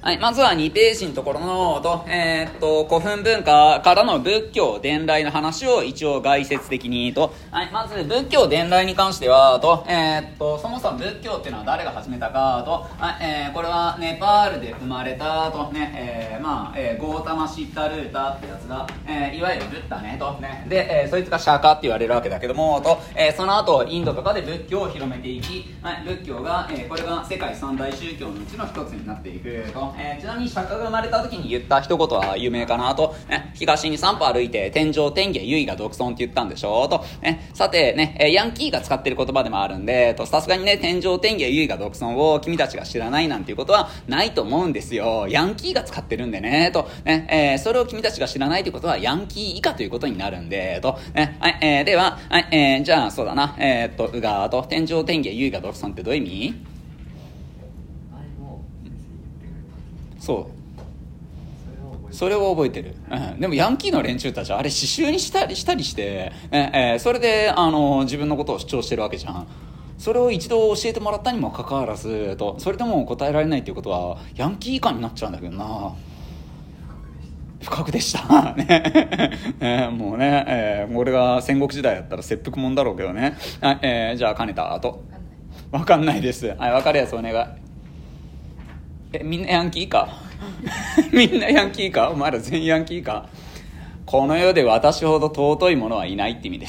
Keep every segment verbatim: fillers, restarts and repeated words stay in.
はい、まずはにページのところのと、えー、っと古墳文化からの仏教伝来の話を一応概説的にと、はい、まず仏教伝来に関してはと、えー、っとそもそも仏教っていうのは誰が始めたかと、はい、えー、これはネパールで生まれたとね、えー、まあ、えー、ゴータマシッタルータってやつが、えー、いわゆるブッダねとね、で、えー、そいつが釈迦って言われるわけだけどもと、えー、その後インドとかで仏教を広めていき、はい、仏教が、えー、これが世界三大宗教のうちの一つになっていくと、えー、ちなみに釈迦が生まれた時に言った一言は有名かなと、ね、東に三歩歩いて天上天下唯我独尊って言ったんでしょうと、ね、さてね、ヤンキーが使ってる言葉でもあるんでと、さすがにね天上天下唯我独尊を君たちが知らないなんていうことはないと思うんですよ。ヤンキーが使ってるんでねと、ね、えー、それを君たちが知らないということはヤンキー以下ということになるんでと、ね、はい、えー、では、はい、えー、じゃあそうだな、えー、っとうがーと天上天下唯我独尊ってどういう意味？そうそれを覚えてる、うん、でもヤンキーの連中たちはあれ刺繍にしたりしたりして、ええー、それであの自分のことを主張してるわけじゃん。それを一度教えてもらったにもかかわらずと、それでも答えられないということはヤンキー以下になっちゃうんだけどな。不覚でしたね、えー、もうね、えー、俺が戦国時代やったら切腹もんだろうけどね、はい、えー、じゃあ兼ねたあと分かんないです。はい、分かるやつお願い。えみんなヤンキーかみんなヤンキーか、お前ら全員ヤンキーか。この世で私ほど尊い者はいないって意味です。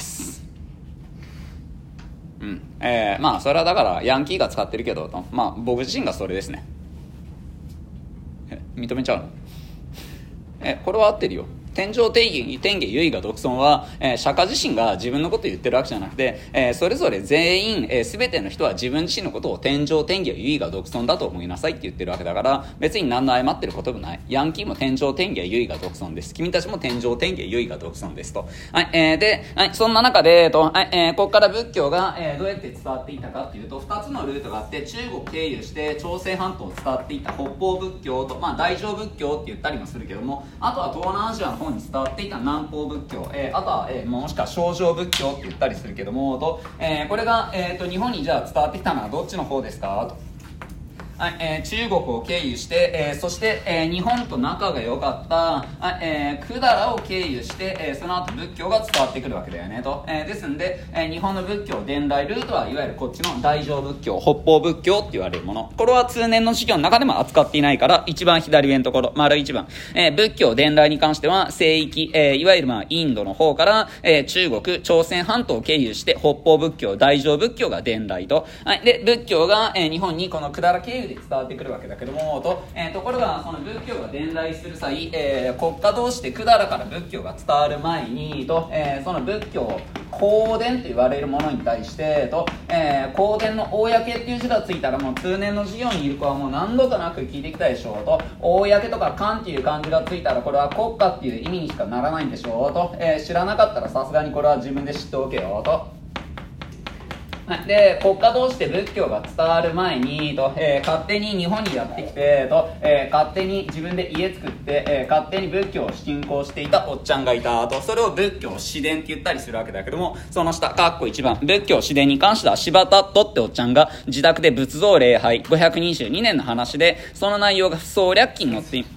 うん、えー、まあそれはだからヤンキーが使ってるけど、まあ僕自身がそれですね。え認めちゃうの？えこれは合ってるよ。天上天下天下唯我独尊は、えー、釈迦自身が自分のことを言ってるわけじゃなくて、えー、それぞれ全員、えー、全ての人は自分自身のことを天上天下唯我独尊だと思いなさいって言ってるわけだから、別に何の誤ってることもない。ヤンキーも天上天下唯我独尊です。君たちも天上天下唯我独尊ですと。はい、えー、で、はい、そんな中でと、はい、えー、ここから仏教が、えー、どうやって伝わっていたかっていうと、ふたつのルートがあって、中国経由して朝鮮半島を伝わっていた北方仏教と、まあ大乗仏教って言ったりもするけども、あとは東南アジアの方に伝わっていた南方仏教、えー、あとは、えー、もしくは小乗仏教って言ったりするけどもと、えー、これが、えー、と日本にじゃあ伝わってきたのはどっちの方ですかと。はい、えー、中国を経由して、えー、そして、えー、日本と仲が良かった、はい、えー、百済を経由して、えー、その後仏教が伝わってくるわけだよねと、えー、ですんで、えー、日本の仏教伝来ルートはいわゆるこっちの大乗仏教、北方仏教って言われるもの。これは通年の授業の中でも扱っていないから、一番左上のところ丸一番、えー、仏教伝来に関しては聖域、えー、いわゆるまあインドの方から、えー、中国朝鮮半島を経由して北方仏教、大乗仏教が伝来と、はい、で仏教が、えー、日本にこの百済経由で伝わってくるわけだけどもと、えー、ところがその仏教が伝来する際、えー、国家同士で百済から仏教が伝わる前にと、えー、その仏教公伝と言われるものに対してと、えー、公伝の公っていう字がついたらもう通年の授業にいる子はもう何度となく聞いてきたでしょうと、公とか官っていう漢字がついたらこれは国家っていう意味にしかならないんでしょうと、えー、知らなかったらさすがにこれは自分で知っておけよと。はい、で国家同士で仏教が伝わる前にと、えー、勝手に日本にやってきてと、えー、勝手に自分で家作って、えー、勝手に仏教を信仰していたおっちゃんがいたと、それを仏教自伝って言ったりするわけだけども、その下かっこいちばん仏教自伝に関しては柴田とっておっちゃんが自宅で仏像礼拝ごひゃくにじゅうにねんの話で、その内容が不総略記に載ってい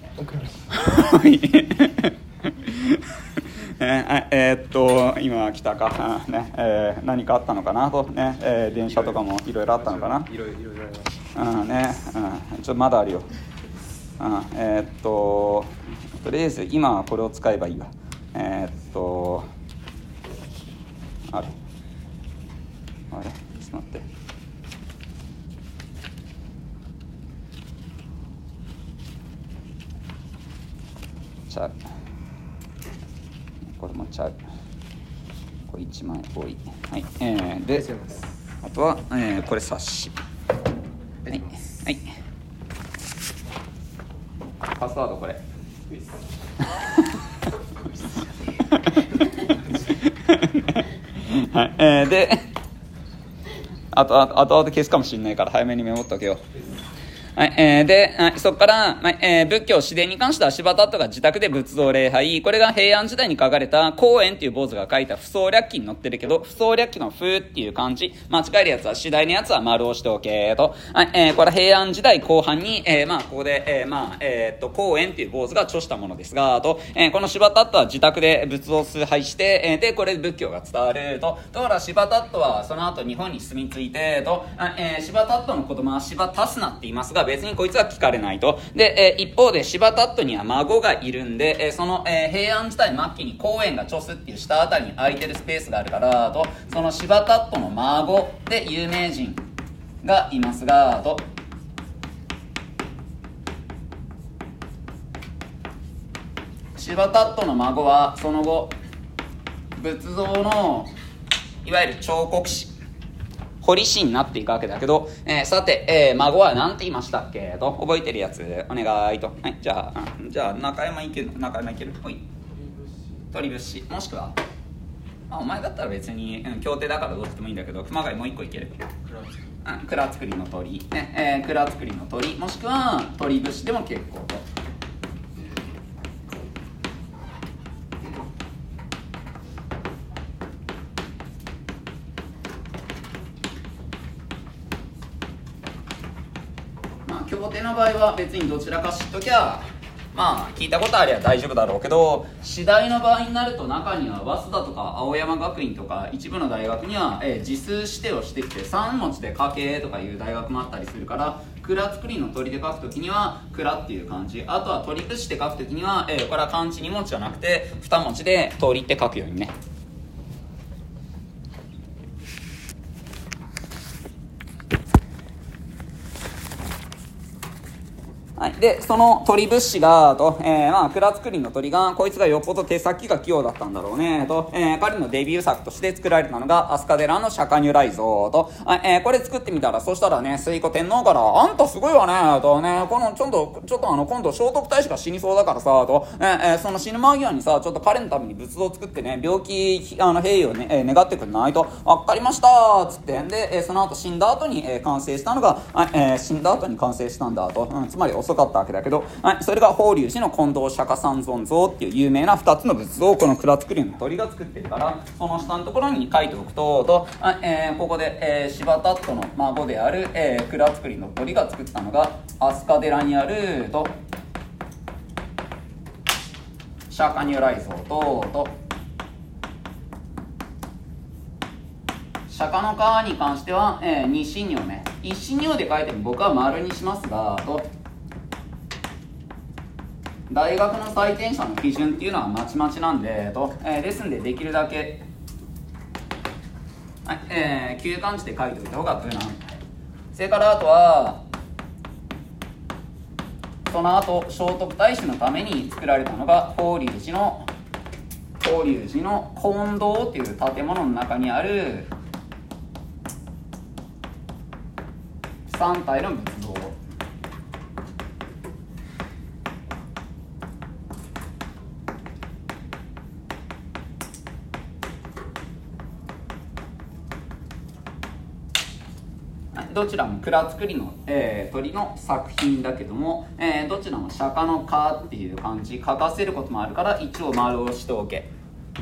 えー、えー、っと今来たか、ねえー、何かあったのかなとね、えー、電車とかもいろいろあったのかな、 いろいろいろいろありました、うんね、うん、ちょっとまだあるよ、うん、えー、っととりあえず今はこれを使えばいいわ。えー、っとあれあれちょっと待って、ちゃう、これもちゃう、これいちまい多い、はい、えー、であとは、えー、これ冊子、はい、はい、パスワードこれはい、えー、であとあとあと消すかもしれないから早めにメモっておけよ。 はい、えー、で、そこから、まあえー、仏教、詩伝に関しては柴田とが自宅で仏像礼拝、これが平安時代に書かれた光円っていう坊主が書いた不相略記に載ってるけど、不相略記の風っていう漢字、間違えるやつは次第のやつは丸をしておけと。はい、えー、これ平安時代後半に、えー、まあ、ここで、えー、まあ、えー、っと、光円っていう坊主が著したものですが、と、えー、この柴田とは自宅で仏像崇拝して、えー、で、これで仏教が伝わると。だから柴田とはその後日本に住み着いて、と、えー、柴田との子供は柴田すなって言いますが、別にこいつは聞かれないと。で、えー、一方で柴田とには孫がいるんで、えー、その、えー、平安時代末期に光円が著すっていう下あたりに空いてるスペースがあるから、と、その柴田との孫で有名人がいますが、と、柴田との孫はその後仏像のいわゆる彫刻師彫り師になっていくわけだけど、えー、さて、えー、孫は何て言いましたっけと覚えてるやつお願いと。はい、じゃあ、うん、じゃあ中山いける中山いけるほい鳥節もしくはあお前だったら別に、うん、協定だからどっちでもいいんだけど熊谷もう一個いけるうん、蔵造りの鳥、ねえー、蔵造りの鳥もしくは鳥節でも結構と。協定の場合は別にどちらか知っときゃまあ聞いたことありゃ大丈夫だろうけど、次第の場合になると中には早稲田とか青山学院とか一部の大学には、えー、字数指定をしてきてさん文字で書けとかいう大学もあったりするから、蔵造りの鳥で書くときには蔵っていう漢字、あとは鳥節で書くときには、えー、これは漢字に文字じゃなくてに文字で鳥って書くようにね。はい、でその鳥仏師がと、えー、まあ蔵造りの鳥がこいつがよっぽど手先が器用だったんだろうねと、えー、彼のデビュー作として作られたのが飛鳥寺の釈迦如来像と、えー、これ作ってみたらそしたらね推古天皇からあんたすごいわねとね、このちょっとちょっとあの今度聖徳太子が死にそうだからさと、えー、その死ぬ間際にさちょっと彼のために仏像を作ってね病気あの平癒を、ねえー、願ってくれないと。わかりましたっつってで、えー、その後死んだ後に、えー、完成したのが、えー、死んだ後に完成したんだと、うん、つまり遅かったわけだけど、はい、それが法隆寺の近藤釈迦三尊像っていう有名なふたつの仏像をこの蔵造りの鳥が作ってるから、その下のところに書いておくとと、えー、ここで、えー、柴田との孫である、えー、蔵造りの鳥が作ったのが飛鳥寺にあると釈迦如来像とと釈迦の皮に関しては、えー、二神如ね一神如で書いても僕は丸にしますがと、大学の採点者の基準っていうのはまちまちなんでと、えー、ですんでできるだけ、はいえー、旧漢字で書いておいた方が無難。それからあとはその後聖徳太子のために作られたのが法隆寺の法隆寺の金堂っていう建物の中にあるさん体の仏像。どちらも蔵造りの、えー、鳥の作品だけども、えー、どちらも釈迦の皮っていう漢字書かせることもあるから一応丸をしておけ。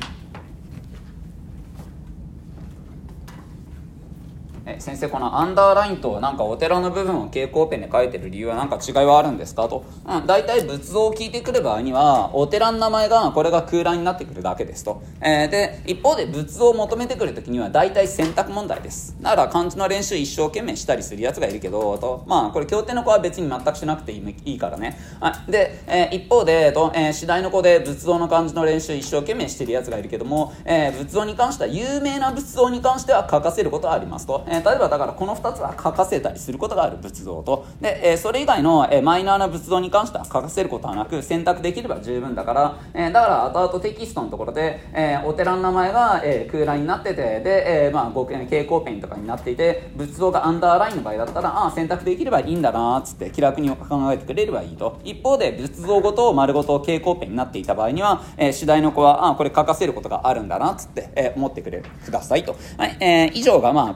え先生このアンダーラインとなんかお寺の部分を蛍光ペンで書いてる理由は何か違いはあるんですかと、うん、大体仏像を聞いてくる場合にはお寺の名前がこれが空欄になってくるだけですと、えー、で一方で仏像を求めてくるときには大体選択問題です。だから漢字の練習一生懸命したりするやつがいるけどと、まあこれ経典の子は別に全くしなくていい、いいからね。で、えー、一方でと、えー、次第の子で仏像の漢字の練習一生懸命してるやつがいるけども、えー、仏像に関しては有名な仏像に関しては書かせることはありますと、えー例えばだからこのふたつは書かせたりすることがある仏像とで、えー、それ以外の、えー、マイナーな仏像に関しては書かせることはなく選択できれば十分だから、えー、だから後々テキストのところで、えー、お寺の名前が、えー、空欄になっててで、えーまあ、ご蛍光ペンとかになっていて仏像がアンダーラインの場合だったらああ選択できればいいんだなっつって気楽に考えてくれればいいと。一方で仏像ごと丸ごと蛍光ペンになっていた場合には、えー、次第の子はああこれ書かせることがあるんだなっつって、えー、思ってくれくださいと、はいえー、以上がまあこれがルール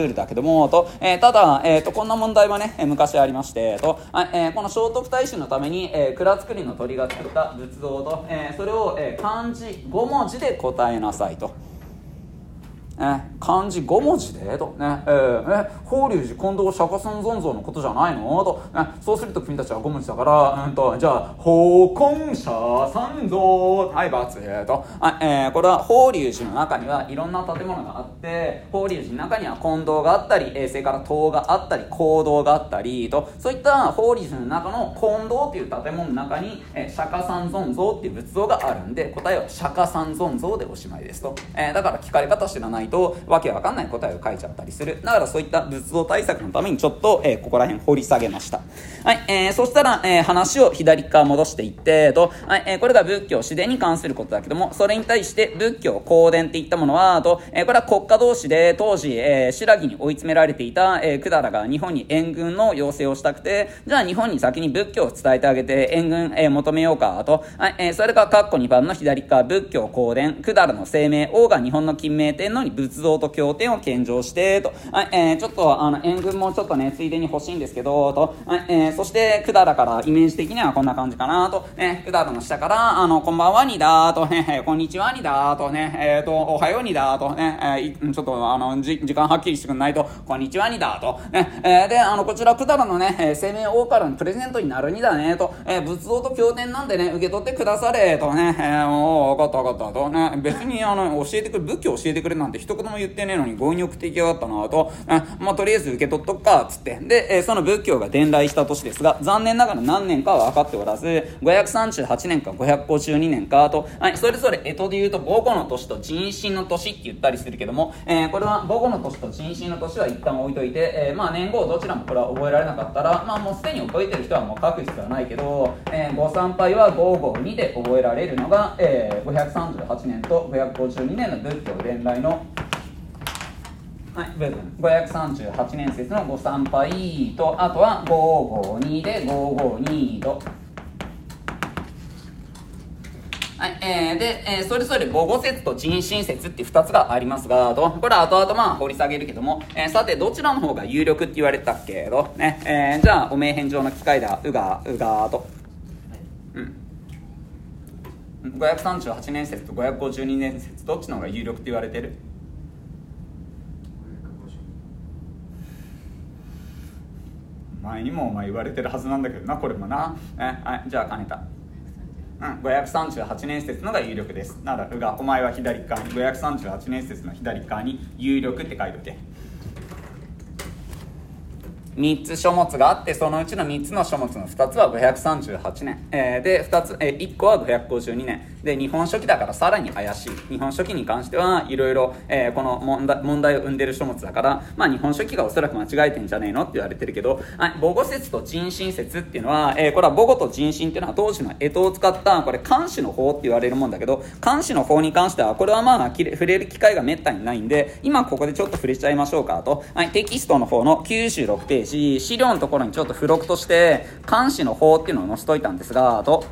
るだけどもと、えー、ただ、えー、とこんな問題はね昔ありましてと、えー、この聖徳太子のために、えー、蔵造りの鳥が作った仏像と、えー、それを、えー、漢字ご文字で答えなさいと。ね、漢字ご文字でと、ねえーね、法隆寺近藤釈迦尊尊像のことじゃないのと、ね、そうすると君たちはご文字だから、うんと、じゃあ法根社三像はいバツと、あ、えー、これは法隆寺の中にはいろんな建物があって、法隆寺の中には金堂があったり、えー、それから塔があったり講堂があったりと、そういった法隆寺の中の金堂という建物の中に、えー、釈迦三尊像っていう仏像があるんで、答えは釈迦三尊像でおしまいですと、えー、だから聞かれ方知らないとわけわかんない答えを書いちゃったりする。だからそういった仏像対策のためにちょっと、えー、ここら辺掘り下げました。はい、えー、そしたら、えー、話を左側戻していってと、はい、えー、これが仏教自然に関することだけども、それに対して仏教公伝っていったものはと、えー、これは国家同士で当時、えー、新羅に追い詰められていた、えー、百済が日本に援軍の要請をしたくて、じゃあ日本に先に仏教を伝えてあげて援軍、えー、求めようかと、はい、えー、それが括弧にばんの左側仏教公伝百済の声明王が日本の金明天皇に仏像と経典を献上してと、はい、えー、ちょっとあの援軍もちょっとねついでに欲しいんですけどと、はい、えー、そして百済からイメージ的にはこんな感じかなと、ね、百済の下からあのこんばんはにだと、ね、こんにちはにだとね、えー、とおはようにだとね、えー、ちょっとあのじ時間はっきりしてくんないとこんにちはにだと、ね、えー、であのこちら百済のね声明王からのプレゼントになるにだねと、えー、仏像と経典なんでね受け取ってくだされとね、えー、おー分かった分かったとね、別にあの教えてくれ仏教教えてくれなんて一言も言ってねえのに強引に送っていきやがったなと、えまあとりあえず受け取っとくかっつってで、えー、その仏教が伝来した年ですが、残念ながら何年かは分かっておらずごひゃくさんじゅうはちねんかごひゃくごじゅうにねんかと、はい、それぞれ干支で言うと母語の年と人心の年って言ったりするけども、えー、これは母語の年と人心の年は一旦置いといて、えー、まあ年号どちらもこれは覚えられなかったら、まあもうすでに覚えてる人はもう書く必要はないけど、えー、ご参拝はごごにで覚えられるのが、えー、ごひゃくさんじゅうはちねんとごひゃくごじゅうにねんの仏教伝来のはい、部分ごひゃくさんじゅうはちねん説のご参拝と、あとはごごにでごごにと、はい、えー、で、えー、それぞれ母語説と人心説ってふたつがありますがと、これは後々まあ掘り下げるけども、えー、さてどちらの方が有力って言われたっけと、ね、えー、じゃあお名返上の機会だうがうがと、うん、ごひゃくさんじゅうはちねん説とごひゃくごじゅうにねん説どっちの方が有力って言われてる？前にもお前言われてるはずなんだけどなこれもな、えはい、じゃあ兼ねた、うん、ごひゃくさんじゅうはちねん説のが有力です。ならうがお前は左側にごひゃくさんじゅうはちねん説の左側に有力って書いておけ。みっつ書物があって、そのうちのみっつの書物のふたつはごひゃくさんじゅうはちねん、えー、でふたつ、えー、いっこはごひゃくごじゅうにねんで、日本書紀だからさらに怪しい。日本書紀に関してはいろいろこの問題、問題を生んでる書物だから、まあ日本書紀がおそらく間違えてんじゃねえのって言われてるけど、はい、母語説と人心説っていうのは、えー、これは母語と人心っていうのは当時の干支を使ったこれ漢詩の法って言われるもんだけど、漢詩の法に関してはこれはまあ触れる機会がめったにないんで、今ここでちょっと触れちゃいましょうかと、はい、テキストの方のきゅうじゅうろくページ資料のところにちょっと付録として漢詩の法っていうのを載せといたんですがと、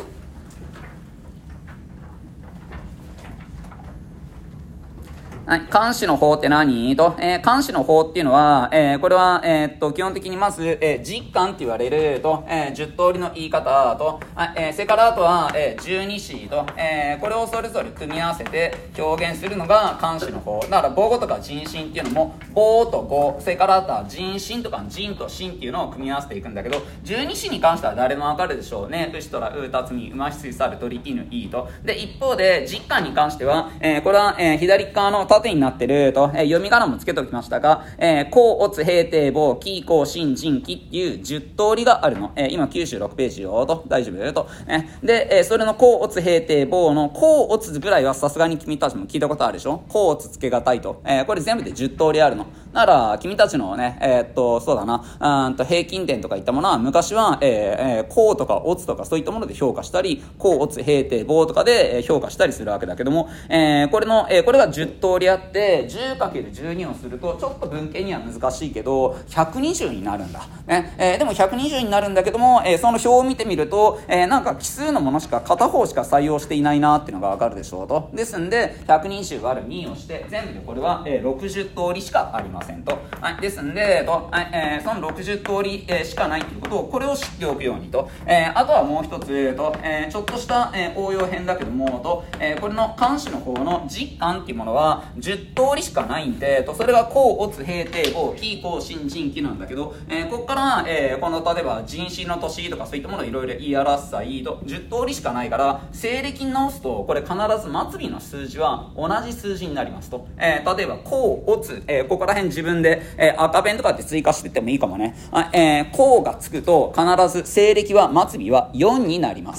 はい、漢詩の法って何と、えー、漢詩の法っていうのは、えー、これは、えー、っと基本的にまず、えー、実漢って言われると、えー、じゅっ通りの言い方と、はい、えー、それからあとは、えー、十二詩と、えー、これをそれぞれ組み合わせて表現するのが漢詩の法だから、母語とか人心っていうのも母と語、それからあとは人心とか人と心っていうのを組み合わせていくんだけど、十二詩に関しては誰もわかるでしょうね。牛とらうたつみ馬羊猿鳥犬いいと。で一方で実漢に関しては、えー、これは、えー、左側の縦になってると、えー、読み仮名もつけておきましたが、えー、甲乙平定法紀甲真人紀っていうじゅう通りがあるの、えー、今きゅうじゅうろくページよと、大丈夫よと、えー、で、えー、それの甲乙平定法の甲乙ぐらいはさすがに君たちも聞いたことあるでしょ。甲乙つけがたいと、えー、これ全部でじゅう通りあるの。なら君たちのね、えー、っとそうだな、うんと平均点とかいったものは昔は、えーえー、甲とか乙とかそういったもので評価したり、甲乙平定法とかで評価したりするわけだけども、えー、これの、えー、これがじゅう通りあって、 じゅうかけるじゅうに をするとちょっと文系には難しいけどひゃくにじゅうになるんだ、ねえー、でもひゃくにじゅうになるんだけども、えー、その表を見てみると、えー、なんか奇数のものしか片方しか採用していないなっていうのがわかるでしょうと。ですんでひゃくにじゅう割るにをして全部でこれは、えー、ろくじゅう通りしかありませんと。はい、ですんで、とはいえー、そのろくじゅう通り、えー、しかないということを、これを知っておくようにと。えー、あとはもう一つ、とえー、ちょっとした、えー、応用編だけども、とえー、これの漢詩の方の実漢っていうものはじゅう通りしかないんで、とそれが甲、乙、平、定、法、紀、甲、辛、人、紀なんだけど、えー、ここから、えー、この例えば人心の年とかそういったものをいろいろ言い表す際とじゅう通りしかないから、西暦に直すとこれ必ず末尾の数字は同じ数字になりますと。えー、例えば甲、乙、えー、ここら辺自分で、えー、赤ペンとかって追加していってもいいかもね。あ、えー、甲がつくと必ず西暦は末尾はよんになります。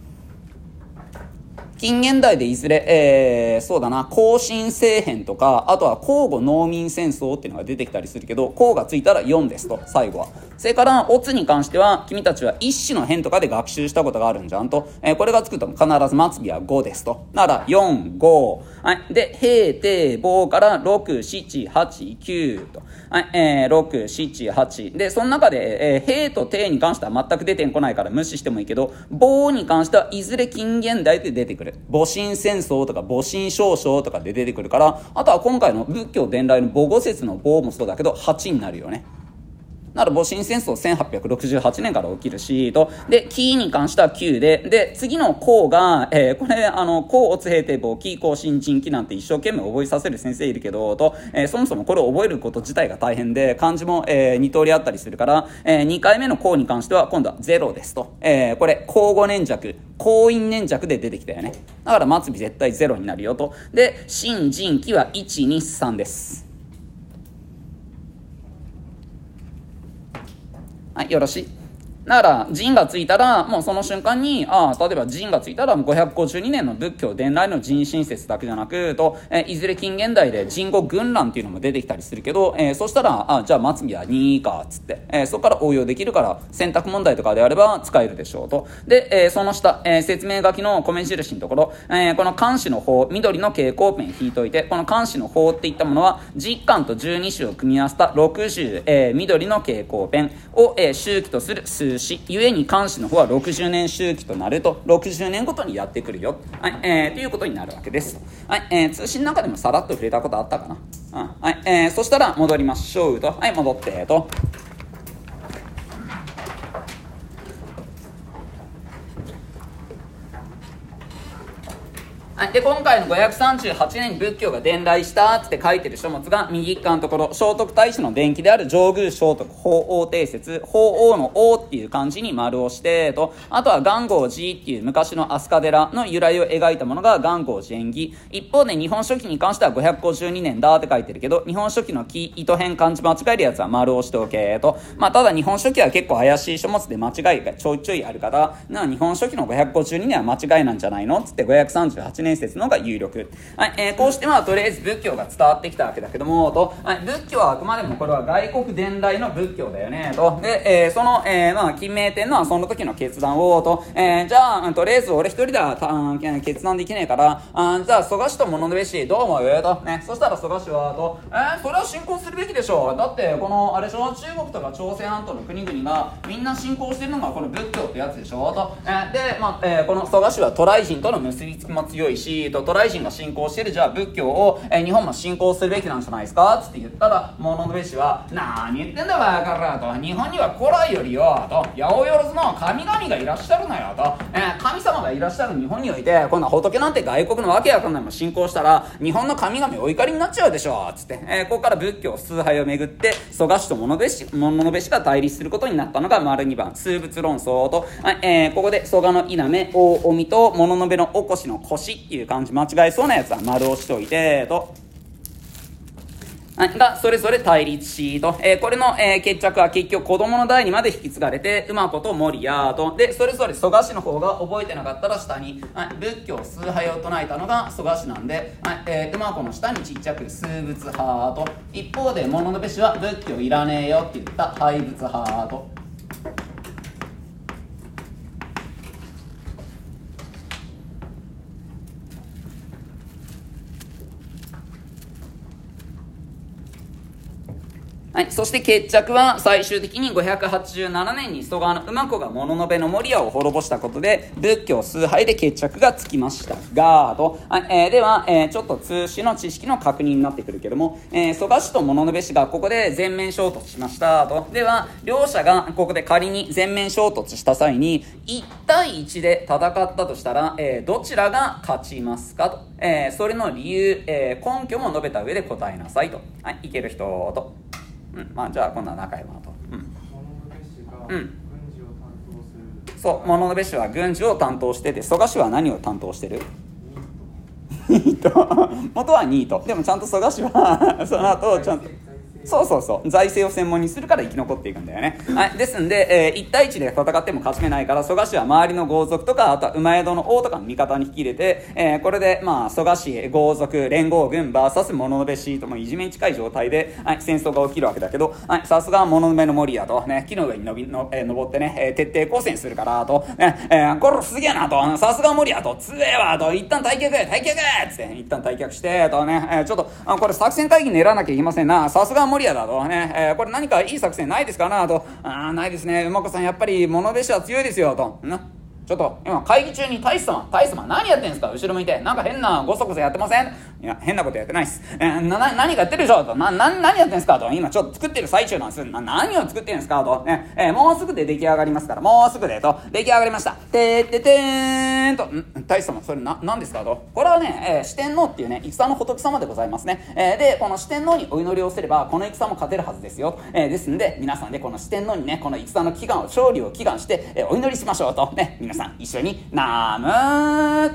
近現代でいずれ、えー、そうだな、甲申政変とか、あとは甲午農民戦争っていうのが出てきたりするけど、甲がついたらよんですと、最後は。それから、乙に関しては、君たちは一種の変とかで学習したことがあるんじゃんと、えー、これがつくと必ず末尾はごですと。なら、よん、ご。はい。で、平、定、棒からろく、なな、はち、きゅうと。はい。えー、ろく、なな、はち。で、その中で、えー、平と定に関しては全く出てこないから無視してもいいけど、棒に関してはいずれ近現代で出てくる。戊辰戦争とか戊辰少将とかで出てくるから、あとは今回の仏教伝来の母語説の棒もそうだけどはちになるよね。なら戊辰戦争せんはっぴゃくろくじゅうはちねんから起きるしと。で、紀に関してはきゅうで、で、次の甲が、えー、これ、あの、甲、乙、平、定、法、紀、甲、辛、人、紀なんて一生懸命覚えさせる先生いるけど、と、えー、そもそもこれを覚えること自体が大変で、漢字も、えー、に通りあったりするから、えー、にかいめの甲に関しては今度はゼロですと。えー、これ、甲午年弱、甲陰年弱で出てきたよね。だから末尾絶対ゼロになるよと。で、辛、人、紀はいち、に、さんです。はい、よろしい。だから、人がついたら、もうその瞬間に、ああ、例えば人がついたら、ごひゃくごじゅうにねんの仏教伝来の人心説だけじゃなく、と、えいずれ近現代で人語群乱っていうのも出てきたりするけど、えー、そしたら、あじゃあ末尾はにか、つって、えー、そこから応用できるから、選択問題とかであれば使えるでしょうと。で、えー、その下、えー、説明書きの米印のところ、えー、この漢詩の方、緑の蛍光ペン引いといて、この漢詩の方っていったものは、実漢とじゅうに種を組み合わせたろくじゅう、えー、緑の蛍光ペンを、えー、周期とする数詞、ゆえに漢詩の方はろくじゅうねん周期となると、ろくじゅうねんごとにやってくるよ、はいえー、ということになるわけです。はい、えー、通信の中でもさらっと触れたことあったかな。うんはいえー、そしたら戻りましょうと、はい、戻ってと。はい、で今回のごひゃくさんじゅうはちねんに仏教が伝来したって書いてる書物が右側のところ、聖徳太子の伝記である上宮聖徳法王定説、法王の王っていう漢字に丸をしてと、あとは元号寺っていう昔の飛鳥寺の由来を描いたものが元号寺縁起。一方で日本書紀に関してはごひゃくごじゅうにねんだって書いてるけど、日本書紀の紀糸編漢字間違えるやつは丸をしておけと。まあただ日本書紀は結構怪しい書物で間違いがちょいちょいあるから、な日本書紀のごひゃくごじゅうにねんは間違いなんじゃないのつってごひゃくさんじゅうはちねん説のが有力。はい、えー、こうしてまあとりあえず仏教が伝わってきたわけだけどもと、はい、仏教はあくまでもこれは外国伝来の仏教だよねと。で、えー、その、えー、まあ金明天のはその時の決断をと、えー、じゃあとりあえず俺一人では決断できねえから、あじゃあ蘇我氏と物部氏どう思うとね。そしたら蘇我氏はと、えー、それは信仰するべきでしょう。だってこのあれでしょ、中国とか朝鮮半島の国々がみんな信仰してるのがこの仏教ってやつでしょと。えー、で、まあえー、この蘇我氏は渡来人との結びつきも強いしと、渡来人が信仰してるじゃあ仏教を、えー、日本も信仰するべきなんじゃないですかつって言ったら、物部氏は何言ってんだバカらと、日本には古来よりよと八百万の神々がいらっしゃるのよと、えー、神様がいらっしゃる日本においてこんな仏なんて外国のわけやかんないも信仰したら日本の神々お怒りになっちゃうでしょつって、えー、ここから仏教崇拝をめぐって蘇我氏と物部氏物部氏が対立することになったのが丸にばん数物論争と、はいえー、ここで蘇我の稲目大臣と物部のおこしの腰っていう漢字間違えそうなやつは丸をしておいてと、がそれぞれ対立しと、えー、これの、えー、決着は結局子供の代にまで引き継がれて馬子と守屋とで、それぞれ蘇我氏の方が覚えてなかったら下に、はい、仏教崇拝を唱えたのが蘇我氏なんで、はいえー、馬子の下にちっちゃく数物派と、一方で物部氏は仏教いらねえよって言った廃仏派と。 はい。そして決着は最終的にごひゃくはちじゅうななねんに蘇我馬子が物部の守屋を滅ぼしたことで仏教崇拝で決着がつきましたが、と、はい、えー、では、えー、ちょっと通史の知識の確認になってくるけども、えー、蘇我氏と物部氏がここで全面衝突しましたと。では、両者がここで仮に全面衝突した際にいち対いちで戦ったとしたら、えー、どちらが勝ちますかと。えー、それの理由、えー、根拠も述べた上で答えなさいと。はい、いける人と。うん、まあじゃあ今度は仲良いなと。うん。物部氏が軍事を担当する。そう、物部氏は軍事を担当してて、蘇我氏は何を担当してる？ニート。元はニート。でもちゃんと蘇我氏はその後ちゃんと。そうそうそう、財政を専門にするから生き残っていくんだよね。はい、ですんで、えー、いち対いちで戦っても勝ち目ないから蘇我氏は周りの豪族とかあとは馬宿の王とかの味方に引き入れて、えー、これでまあ蘇我氏豪族連合軍 ブイエス 物部氏ともいじめに近い状態で、はい、戦争が起きるわけだけど、はい、さすが物部の守屋とね、木の上にのびの、えー、登ってね、えー、徹底抗戦するからと、ねえー、これすげえなと、さすが守屋と強えわと、一旦退却退却っつって一旦退却してとね、えー、ちょっとあこれ作戦会議練らなきゃいけませんな、さすが守屋だとね、えー、これ何かいい作戦ないですかなと。あーないですね、馬子さんやっぱり物部氏は強いですよと。なちょっと今会議中に大使様大使様何やってんすか、後ろ向いてなんか変なごそごそやってません？いや変なことやってないっす、えー、なな何かやってるでしょと。なな何やってんすかと。今ちょっと作ってる最中なんですな。何を作ってるんですかと、ねえー、もうすぐで出来上がりますから、もうすぐでと出来上がりました。てーててーんとん大使様それな何ですかと。これはね、えー、四天王っていうね戦の仏様でございますね、えー、でこの四天王にお祈りをすればこの戦も勝てるはずですよ、えー、ですんで皆さんでこの四天王にねこの戦の祈願を勝利を祈願して、えー、お祈りしましょうとね。皆さん一緒にナムー。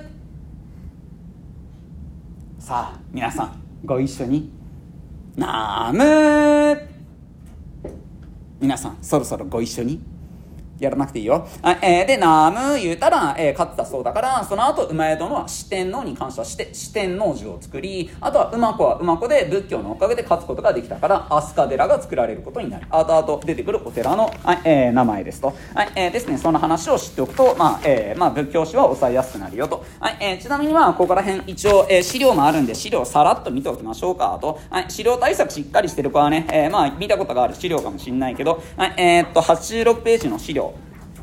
さあ皆さんご一緒にナムー。皆さんそろそろご一緒にやらなくていいよ。あ、えー、でナムー言うたら、えー、勝ってたそうだから、その後馬宿の四天王に関してはして四天王寺を作り、あとは馬子は馬子で仏教のおかげで勝つことができたから飛鳥寺が作られることになる。後々出てくるお寺の、はいえー、名前ですと。はい、えー、ですね、その話を知っておくと、まあえーまあ、仏教史は抑えやすくなるよと。はい、えー、ちなみにまあここら辺一応、えー、資料もあるんで資料さらっと見ておきましょうかと。はい、資料対策しっかりしてる子はね、えー、まあ見たことがある資料かもしれないけど、はい、えー、っとはちじゅうろくページの資料。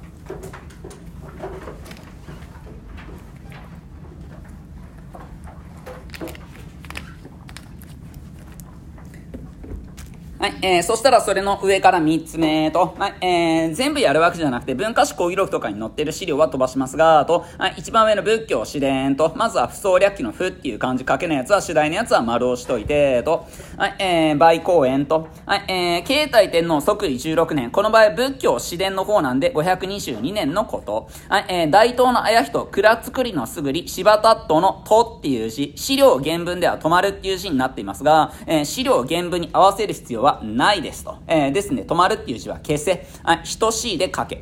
はい、えー、そしたらそれの上からみっつめと、はい、えー、全部やるわけじゃなくて文化史講義録とかに載ってる資料は飛ばしますが、と、はい、一番上の仏教史伝と、まずは不創略記の不っていう漢字書けのやつは主題のやつは丸をしといて、と、はい、えー、梅公園と、はい、えー、慶太天皇即位じゅうろくねん、この場合仏教史伝の方なんでごひゃくにじゅうにねんのこと、はい、えー、大東の綾人、蔵造りのすぐり、柴田っとのとっていう字、資料原文では止まるっていう字になっていますが、えー、資料原文に合わせる必要はないですと、えー、ですね、止まるっていう字は消せ、あ、等しいで書け。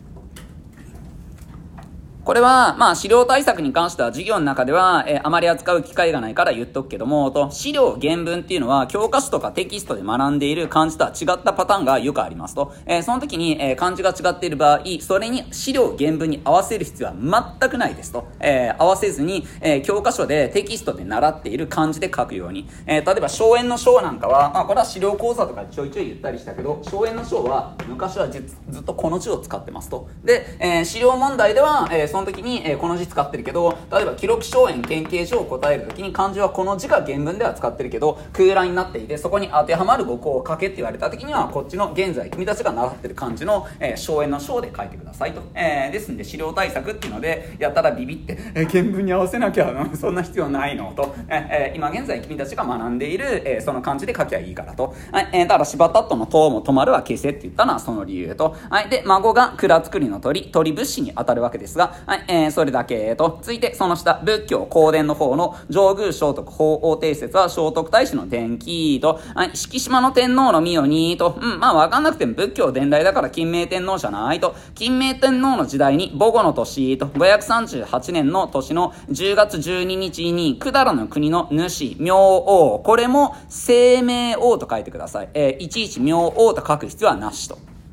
これは、まあ、資料対策に関しては授業の中では、えー、あまり扱う機会がないから言っとくけども、と、資料原文っていうのは、教科書とかテキストで学んでいる漢字とは違ったパターンがよくありますと。えー、その時に、えー、漢字が違っている場合、それに資料原文に合わせる必要は全くないですと。えー、合わせずに、えー、教科書でテキストで習っている漢字で書くように。えー、例えば、荘園の荘なんかは、まあ、これは資料講座とかちょいちょい言ったりしたけど、荘園の荘は、昔はずっとこの字を使ってますと。で、えー、資料問題では、えー、その時に、えー、この字使ってるけど、例えば記録荘園典型書を答える時に漢字はこの字が原文では使ってるけど空欄になっていて、そこに当てはまる語項を書けって言われた時にはこっちの現在君たちが習ってる漢字の、えー、荘園の荘で書いてくださいと。えー、ですんで資料対策っていうのでやったらビビって、えー、原文に合わせなきゃそんな必要ないのと、えー、今現在君たちが学んでいる、えー、その漢字で書きゃいいからと。はい、えー、だから柴田との塔も止まるは消せって言ったのはその理由と。はい、で孫が蔵造りの鳥鳥物資に当たるわけですが、はい、えー、それだけと。続いてその下仏教公伝の方の上宮聖徳法王定説は聖徳太子の伝記と、はい、敷島の天皇の御代にと、うん、まあ分かんなくても仏教伝来だから金明天皇じゃないと。金明天皇の時代に母後の年とごひゃくさんじゅうはちねんの年のじゅうがつじゅうににちに百済の国の主明王、これも清明王と書いてください。えー、いちいち明王と書く必要はなしと。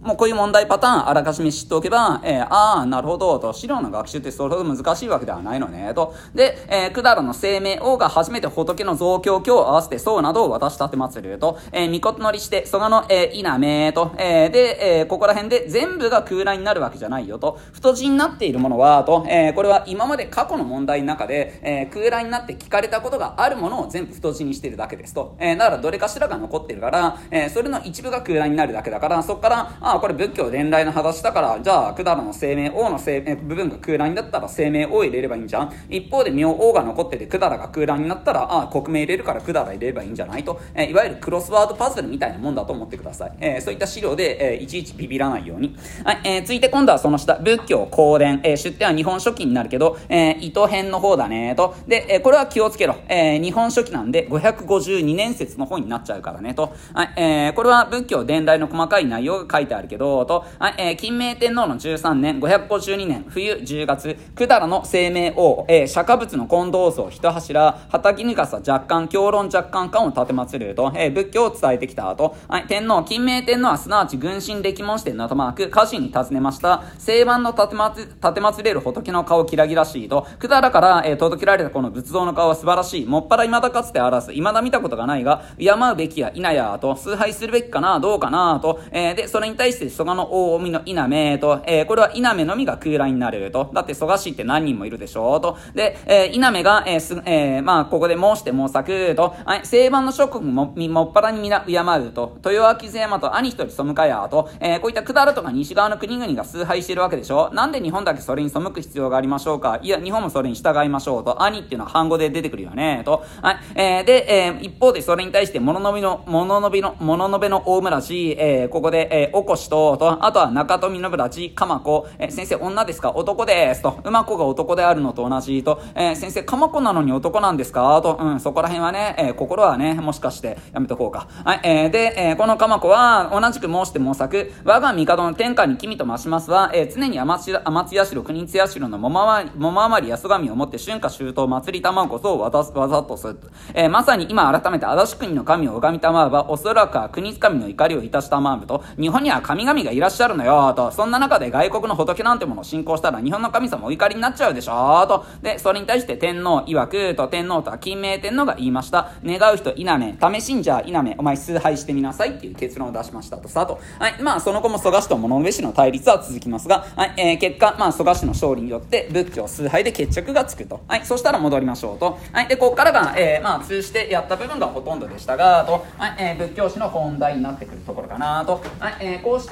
もうこういう問題パターンあらかじめ知っておけば、えー、ああ、なるほど、と、資料の学習ってそれほど難しいわけではないのね、と。で、えー、百済の生命王が初めて仏の増強経を合わせて僧などを渡し立て祭ると、えー、御事乗りして、蘇我の、えー、稲目と、えー、で、えー、ここら辺で全部が空欄になるわけじゃないよと。太字になっているものは、と、えー、これは今まで過去の問題の中で、えー、空欄になって聞かれたことがあるものを全部太字にしているだけですと。えー、だからどれかしらが残ってるから、えー、それの一部が空欄になるだけだから、そこから、ああ、これ仏教伝来の話だから、じゃあ、百済の生命王の生命部分が空欄になったら生命王入れればいいんじゃん。一方で明王が残ってて百済が空欄になったら、ああ、国名入れるから百済入れればいいんじゃないと、えー、いわゆるクロスワードパズルみたいなもんだと思ってください。えー、そういった資料で、えー、いちいちビビらないように。はい、えー、続いて今度はその下、仏教公伝、えー、出典は日本書紀になるけど、えー、糸編の方だねと。で、えー、これは気をつけろ。えー、日本書紀なんでごひゃくごじゅうにねん説の方になっちゃうからねと。はい、えー、これは仏教伝来の細かい内容が書いてあるけど、と、はい、えー、金明天皇のじゅうさんねん、ごひゃくごじゅうにねん、冬じゅうがつ、百済の生命王、えー、釈迦仏の金堂像一柱、畑に笠若干、教論若干間を立て祭ると、えー、仏教を伝えてきた後、はい、天皇、金明天皇はすなわち軍神歴文してなどマーク、家臣に尋ねました。聖盤の立てまつ、立て祭れる仏の顔きらぎらしいと、百済から、えー、届けられたこの仏像の顔は素晴らしい。もっぱら未だかつてあらず、未だ見たことがないが、敬うべきや否やと、崇拝するべきかな、どうかなと、えー、で、それに対して蘇我の大臣の稲目と、えー、これは稲目のみが空欄になると。だって蘇我氏って何人もいるでしょうと。で、えー、稲目が、えーすえー、まあ、ここで申して申作と、はい、聖盤の諸国も、もっぱらに皆敬うと、豊明山と兄一人背かやと、えー、こういった百済とか西側の国々が崇拝しているわけでしょ。なんで日本だけそれに背く必要がありましょうか。いや、日本もそれに従いましょうと。兄っていうのは漢語で出てくるよねと。はい、えー、で、えー、一方でそれに対して物のびの、物のびの、物のべの大村氏、えー、ここで、えー、おこしと、と、あとは中富信良氏、鎌子、えー、先生女ですか、男ですと。馬子が男であるのと同じと、えー、先生鎌子なのに男なんですかと、うん、そこら辺はね、えー、心はね、もしかしてやめとこうか。はい、えー、で、えー、この鎌子は同じく申して申作、我が帝の天下に君と増しますは、えー、常に天津社、国津社の桃余り安神をもって春夏秋冬祭り玉こそをわざわざとする。えー、まさに今改めて足立国の神を拝みたまわば、おそらくは国津神の怒りをいたしたまわぶと、日本には神々がいらっしゃるのよと、そんな中で外国の仏なんてものを信仰したら日本の神様お怒りになっちゃうでしょと。で、それに対して天皇曰くと、天皇とは金明天皇が言いました。願う人稲目、試しんじゃ稲目、お前崇拝してみなさいっていう結論を出しましたとさと。はい、まあその後も蘇我氏と物部氏の対立は続きますが、はい、えー、結果、まあ蘇我氏の勝利によって仏教崇拝で決着がつくと。はい、そしたら戻りましょうと。はい、で、ここからが、えー、まあ通じてやった部分がほとんどでしたが、と、はい、えー、仏教史の本題になってくるところかなと。はい、えー、こうして、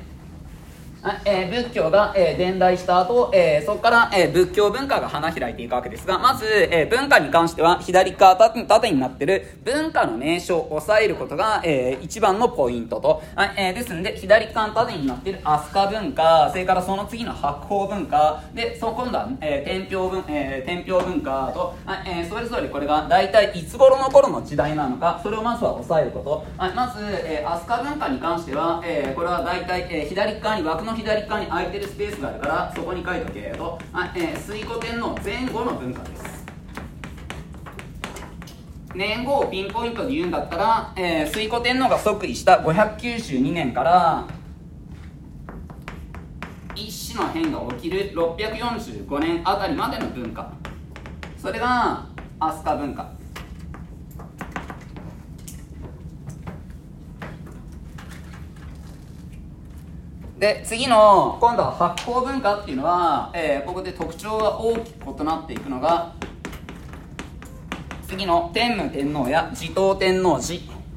えー、仏教が、えー、伝来した後、えー、そこから、えー、仏教文化が花開いていくわけですが、まず、えー、文化に関しては左側縦縦になってる文化の名称を押さえることが、えー、一番のポイントと、はい、えー、ですので左側縦になってる飛鳥文化、それからその次の白鳳文化で、その今度は、えー、天平文、えー、天平文化と、はい、えー、それぞれこれが大体いつ頃の頃の時代なのか、それをまずは押さえること、はい、まず、えー、飛鳥文化に関しては、えー、これは大体、えー、左側に枠の左側に空いてるスペースがあるからそこに書いておけと、はい、えー、推古天皇前後の文化です。年号をピンポイントで言うんだったら、えー、推古天皇が即位したごひゃくきゅうじゅうにねんから一子の変が起きるろっぴゃくよんじゅうごねんあたりまでの文化、それが飛鳥文化。で、次の今度は白鳳文化っていうのは、えー、ここで特徴が大きく異なっていくのが次の天武天皇や持統天皇寺、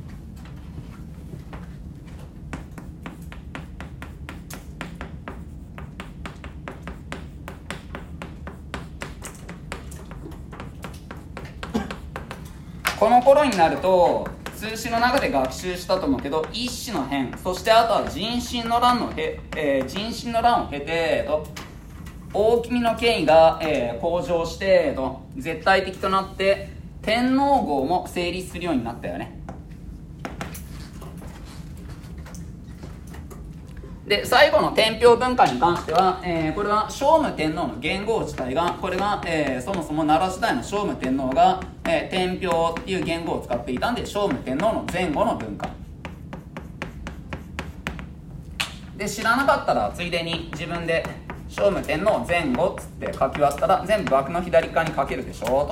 この頃になると通史の中で学習したと思うけど、一子の変、そしてあとは人心の乱のへ、えー、人心の乱を経てと大君の権威が、えー、向上してと絶対的となって天皇号も成立するようになったよね。で、最後の天平文化に関しては、えー、これは聖武天皇の元号自体が、これが、えー、そもそも奈良時代の聖武天皇が、えー、天平っていう元号を使っていたんで、聖武天皇の前後の文化。で、 で知らなかったらついでに自分で聖武天皇前後っつって書き割ったら全部枠の左側に書けるでしょと。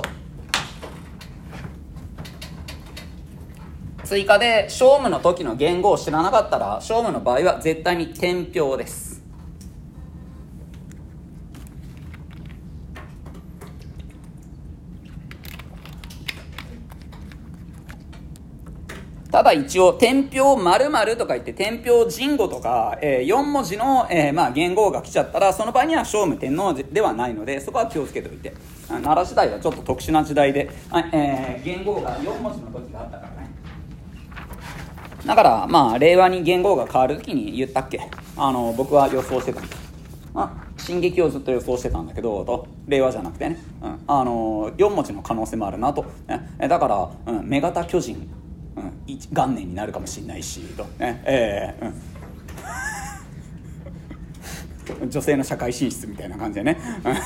追加で聖武の時の元号を知らなかったら聖武の場合は絶対に天平です。ただ一応天平〇〇とか言って天平神語とか、えー、よん文字の、えーまあ、元号が来ちゃったらその場合には聖武天皇ではないのでそこは気をつけておいて。奈良時代はちょっと特殊な時代で、えー、元号がよん文字の時があったからね。だからまあ令和に元号が変わる時に言ったっけ、あの僕は予想してたんだ。あ進撃をずっと予想してたんだけどと令和じゃなくてね、うん、あのよん文字の可能性もあるなと、ね、だから、うん、女型巨人うん、元年になるかもしれないしと、ねえーうん、女性の社会進出みたいな感じでね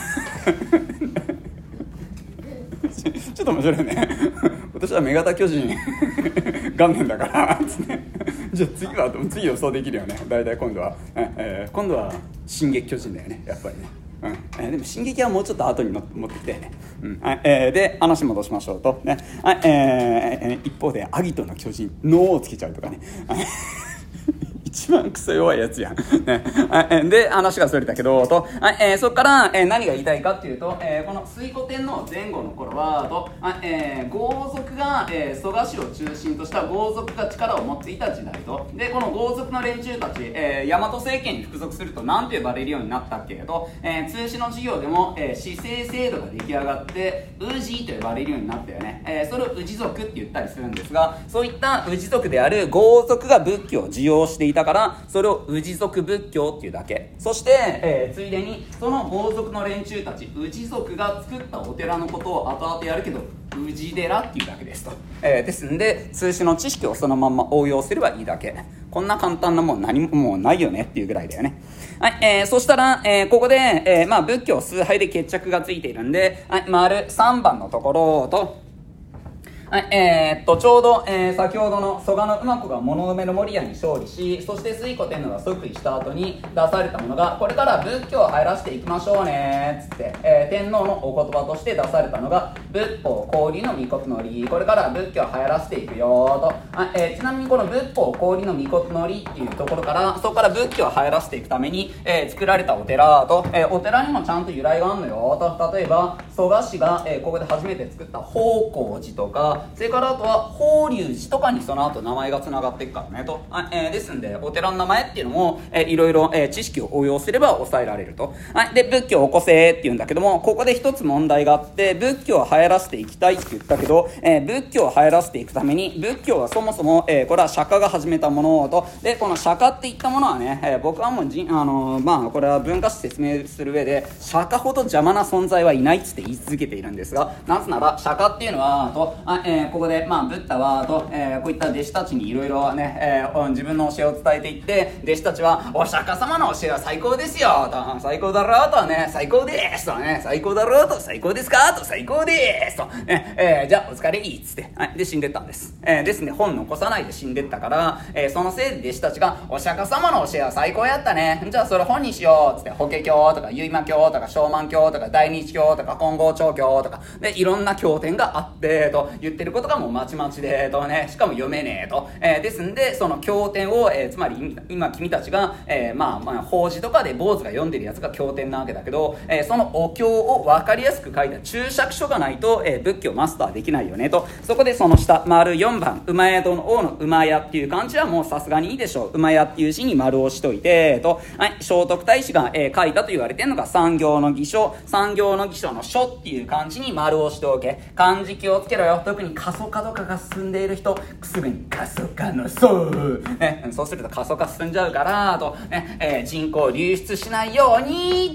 ちょっと面白いね私は女型巨人元年だからつってじゃあ次は次予想できるよね。だいたい今度は、えー、今度は進撃巨人だよねやっぱりね。うんえー、でも進撃はもうちょっと後にの持ってきたよね、うんはいえー、で話戻しましょうと、ねはいえー、一方でアギトの巨人ノーをつけちゃうとかね一番クソ弱いやつやん、ね、で話がそれたけどと、えー、そこから、えー、何が言いたいかっていうと、えー、この推古天皇前後の頃はと、えー、豪族が、えー、蘇我氏を中心とした豪族が力を持っていた時代と、でこの豪族の連中たち、えー、大和政権に服属すると何と呼ばれるようになったっけど、えー、通史の授業でも、えー、氏姓制度が出来上がって氏と呼ばれるようになったよね、えー、それを氏族って言ったりするんですが、そういった氏族である豪族が仏教を受容していたからそれを氏族仏教っていうだけ。そして、えー、ついでにその豪族の連中たち氏族が作ったお寺のことを後々やるけど氏寺っていうだけですと、えー、ですんで通史の知識をそのまま応用すればいいだけ。こんな簡単なもん何ももうないよねっていうぐらいだよね。はい、えー、そしたら、えー、ここで、えー、まあ仏教崇拝で決着がついているんで、はい、丸さんばんのところと、はい、えー、っと、ちょうど、えー、先ほどの蘇我の馬子が物埋めの守屋に勝利し、そして推古天皇が即位した後に出されたものが、これから仏教を入らせていきましょうね、つって、えー、天皇のお言葉として出されたのが、仏法公理の御事のり、これから仏教を入らせていくよと。はい、えー、ちなみにこの仏法公理の御事のりっていうところから、そこから仏教を入らせていくために、えー、作られたお寺と、えー、お寺にもちゃんと由来があるのよと。例えば、蘇我氏が、えー、ここで初めて作った宝光寺とか、それからあとは法隆寺とかにその後名前がつながっていくからねと、あ、えー、ですんでお寺の名前っていうのも、えー、いろいろ、えー、知識を応用すれば抑えられると、はい、で仏教を起こせっていうんだけども、ここで一つ問題があって、仏教を流行らせていきたいって言ったけど、えー、仏教を流行らせていくために仏教はそもそも、えー、これは釈迦が始めたものと。でこの釈迦っていったものはね、えー、僕はもうじ、あのー、まあこれは文化史説明する上で釈迦ほど邪魔な存在はいないっつって言い続けているんですが、なぜなら釈迦っていうのはと、あ、えー、ここでまあブッダはと、えー、こういった弟子たちにいろいろね、えー、自分の教えを伝えていって、弟子たちはお釈迦様の教えは最高ですよと、最高だろうとね、最高ですとね、最高だろうと、最高ですかと、最高ですと、ねえー、じゃあお疲れいいっつって、はい、で死んでったんです、えー、ですね本残さないで死んでったから、えー、そのせいで弟子たちがお釈迦様の教えは最高やったね、じゃあそれ本にしようっつって、法華経とか結馬経とか小満経とか大日経とか金剛長経とかでいろんな経典があってと、言ってることがもうまちまちでとね、しかも読めねえと、えー、ですんでその経典を、えー、つまり今君たちが、えー、まあまあ法事とかで坊主が読んでるやつが経典なわけだけど、えー、そのお経を分かりやすく書いた注釈書がないと、えー、仏教マスターできないよねと。そこでその下丸よんばん馬宿の王の馬屋っていう漢字はもうさすがにいいでしょう。馬屋っていう字に丸をしといてと、はい、聖徳太子が、えー、書いたと言われてるのが産業の義書、産業の義書の書っていう漢字に丸をしておけ。漢字気をつけろよ。特に過疎化とかが進んでいる人、すぐに過疎化のそう、ね、そうすると過疎化進んじゃうからと、ねえー、人口流出しないようにっつって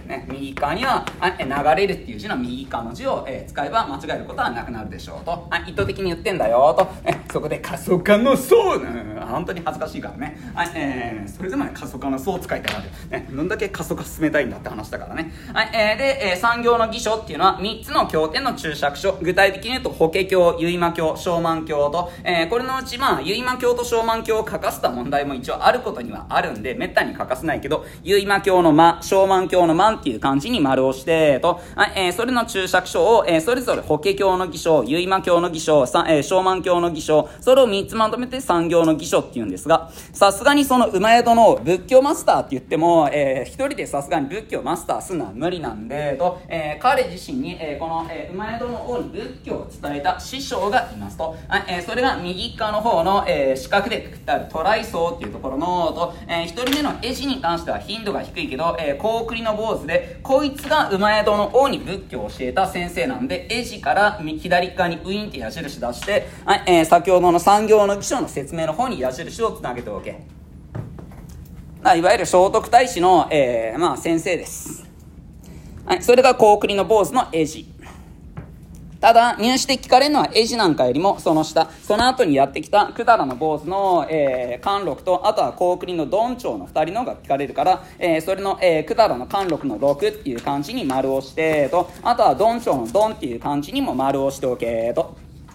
ね、右側には流れるっていう字の右側の字を、えー、使えば間違えることはなくなるでしょうと、意図的に言ってんだよと、えそこで過疎化の層、うん、本当に恥ずかしいからね、はい、えー、それでもね過疎化の層を使いたがる、ね、どんだけ過疎化進めたいんだって話だからね、はい、えー、で、えー、産業の義書っていうのはみっつの経典の注釈書、具体的に言うと法華経、結馬経、勝鬘経と、えー、これのうちまあ結馬経と勝鬘経を書かせた問題も一応あることにはあるんでめったに書かせないけど、結馬経の間、勝鬘経の満っていう漢字に丸をしてと、はい、えー、それの注釈書を、えー、それぞれ法華経の義書、結馬経の義書、さ、えー、勝鬘経の義書、それをみっつまとめて産業の義書って言うんですが、さすがにその馬宿の仏教マスターって言っても、えー、一人でさすがに仏教マスターするのは無理なんでと、えー、彼自身に、えー、この、えー、馬宿の王に仏教を伝えた師匠がいますと、はい、えー、それが右側の方の、えー、四角でくくってある渡来僧っていうところのと、えー、一人目の絵師に関しては頻度が低いけど、えー、高栗の坊主で、こいつが馬宿の王に仏教を教えた先生なんで、絵師から左側にウィンって矢印出して、はい、えー、先ほどの産業の義書の説明の方に矢印をつなげておけ。いわゆる聖徳太子の、えーまあ、先生です、はい、それが高栗の坊主の絵師。ただ入試で聞かれるのは絵師なんかよりもその下、その後にやってきた百済の坊主の、えー、貫禄と、あとは高栗の鈍長のふたりのが聞かれるから、えー、それの、えー、百済の貫禄の禄っていう漢字に丸をしてと、あとは鈍長の鈍っていう漢字にも丸をしておけと。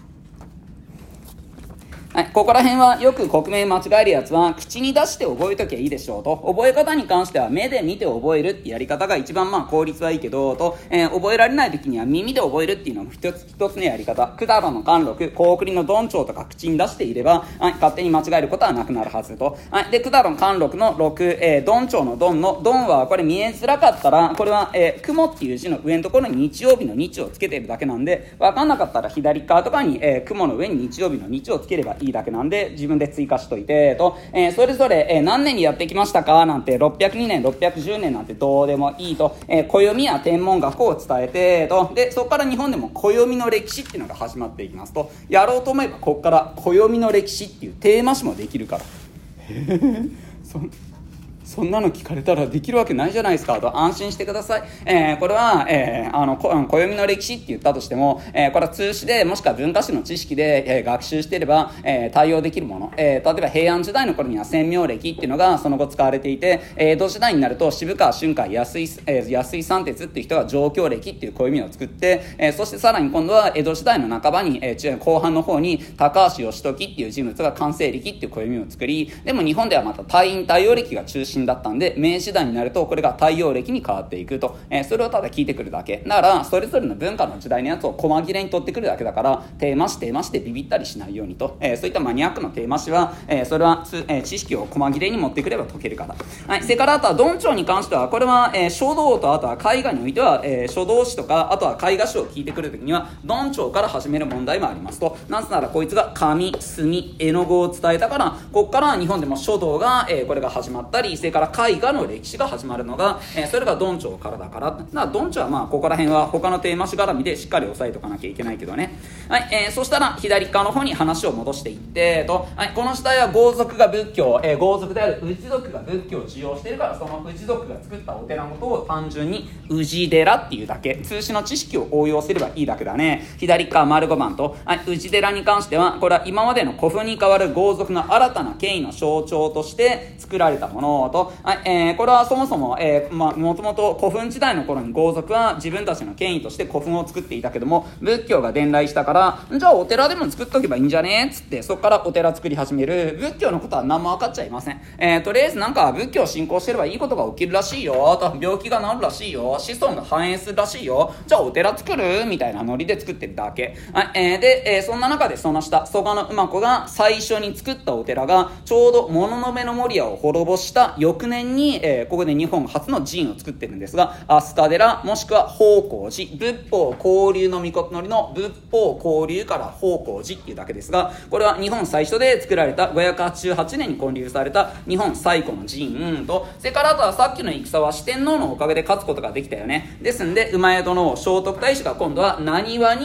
はい、ここら辺はよく国名間違えるやつは口に出して覚えときゃいいでしょうと、覚え方に関しては目で見て覚えるってやり方が一番まあ効率はいいけどと、えー、覚えられない時には耳で覚えるっていうのも一つ一つのやり方。百済の貫禄、高栗の鈍長とか口に出していれば、はい、勝手に間違えることはなくなるはずと、はい、で百済の貫禄の禄、えー、鈍長の鈍の鈍はこれ見えづらかったら、これは、えー、雲っていう字の上のところに日曜日の日をつけてるだけなんで、分かんなかったら左側とかに、えー、雲の上に日曜日の日をつければいいだけなんで、自分で追加しといてと、えー、それぞれ、えー、何年にやってきましたかなんて、ろっぴゃくにねんろっぴゃくじゅうねんなんてどうでもいいと、えー、暦や天文学を伝えてと、でそこから日本でも暦の歴史っていうのが始まっていきますと、やろうと思えばここから暦の歴史っていうテーマ誌もできるから、へーそそんなの聞かれたらできるわけないじゃないですかと安心してください。えー、これは、えー、あの暦の歴史って言ったとしても、えー、これは通史でもしくは文化史の知識で、えー、学習していれば、えー、対応できるもの、えー、例えば平安時代の頃には千明暦っていうのがその後使われていて、江戸時代になると渋川春海安井、えー、安井三鉄っていう人が上京暦っていう暦を作って、えー、そしてさらに今度は江戸時代の半ばに、えー、後半の方に高橋義時っていう人物が完成暦っていう暦を作り、でも日本ではまた太陰太陽暦が中心だったんで、明治時代になるとこれが太陽暦に変わっていくと、えー、それをただ聞いてくるだけだから、それぞれの文化の時代のやつを細切れに取ってくるだけだから、テーマ誌テーマ誌でビビったりしないようにと、えー、そういったマニアックなテーマ誌は、えー、それは、えー、知識を細切れに持ってくれば解けるから、はい、それからあとは鈍長に関してはこれは、えー、書道とあとは絵画においては、えー、書道史とかあとは絵画史を聞いてくるときには鈍長から始める問題もありますと、なぜならこいつが紙、墨、絵の具を伝えたから、ここから日本でも書道が、えー、これが始まったり、それから絵画の歴史が始まるのが、えー、それが鈍長からだから、だから鈍長はまあここら辺は他のテーマ誌絡みでしっかり押さえておかなきゃいけないけどね。はい、えー、そしたら左側の方に話を戻していってと、はい、この時代は豪族が仏教、えー、豪族である氏族が仏教を使用しているから、その氏族が作ったお寺のことを単純に氏寺っていうだけ、通史の知識を応用すればいいだけだね。左側丸ごばんと、はい、氏寺に関してはこれは今までの古墳に代わる豪族の新たな権威の象徴として作られたものと、はい、えー、これはそもそも、えー、まあ、もともと古墳時代の頃に豪族は自分たちの権威として古墳を作っていたけども、仏教が伝来したから、じゃあお寺でも作っとけばいいんじゃねっつって、そこからお寺作り始める。仏教のことは何も分かっちゃいません。えー、とりあえずなんか仏教を信仰してればいいことが起きるらしいよと、病気が治るらしいよ、子孫が繁栄するらしいよ、じゃあお寺作るみたいなノリで作ってるだけ。はい、えー、で、えー、そんな中でその下、蘇我馬子が最初に作ったお寺がちょうど物の部の守屋を滅ぼした翌年に、えー、ここで日本初の寺院を作ってるんですが、飛鳥寺もしくは宝光寺、仏法交流の御事のりの仏法交流から宝光寺っていうだけですが、これは日本最初で作られたごひゃくはちじゅうはちねんに建立された日本最古の寺院と、それからあとはさっきの戦は四天王のおかげで勝つことができたよね。ですんで馬宿の聖徳太子が今度は浪速に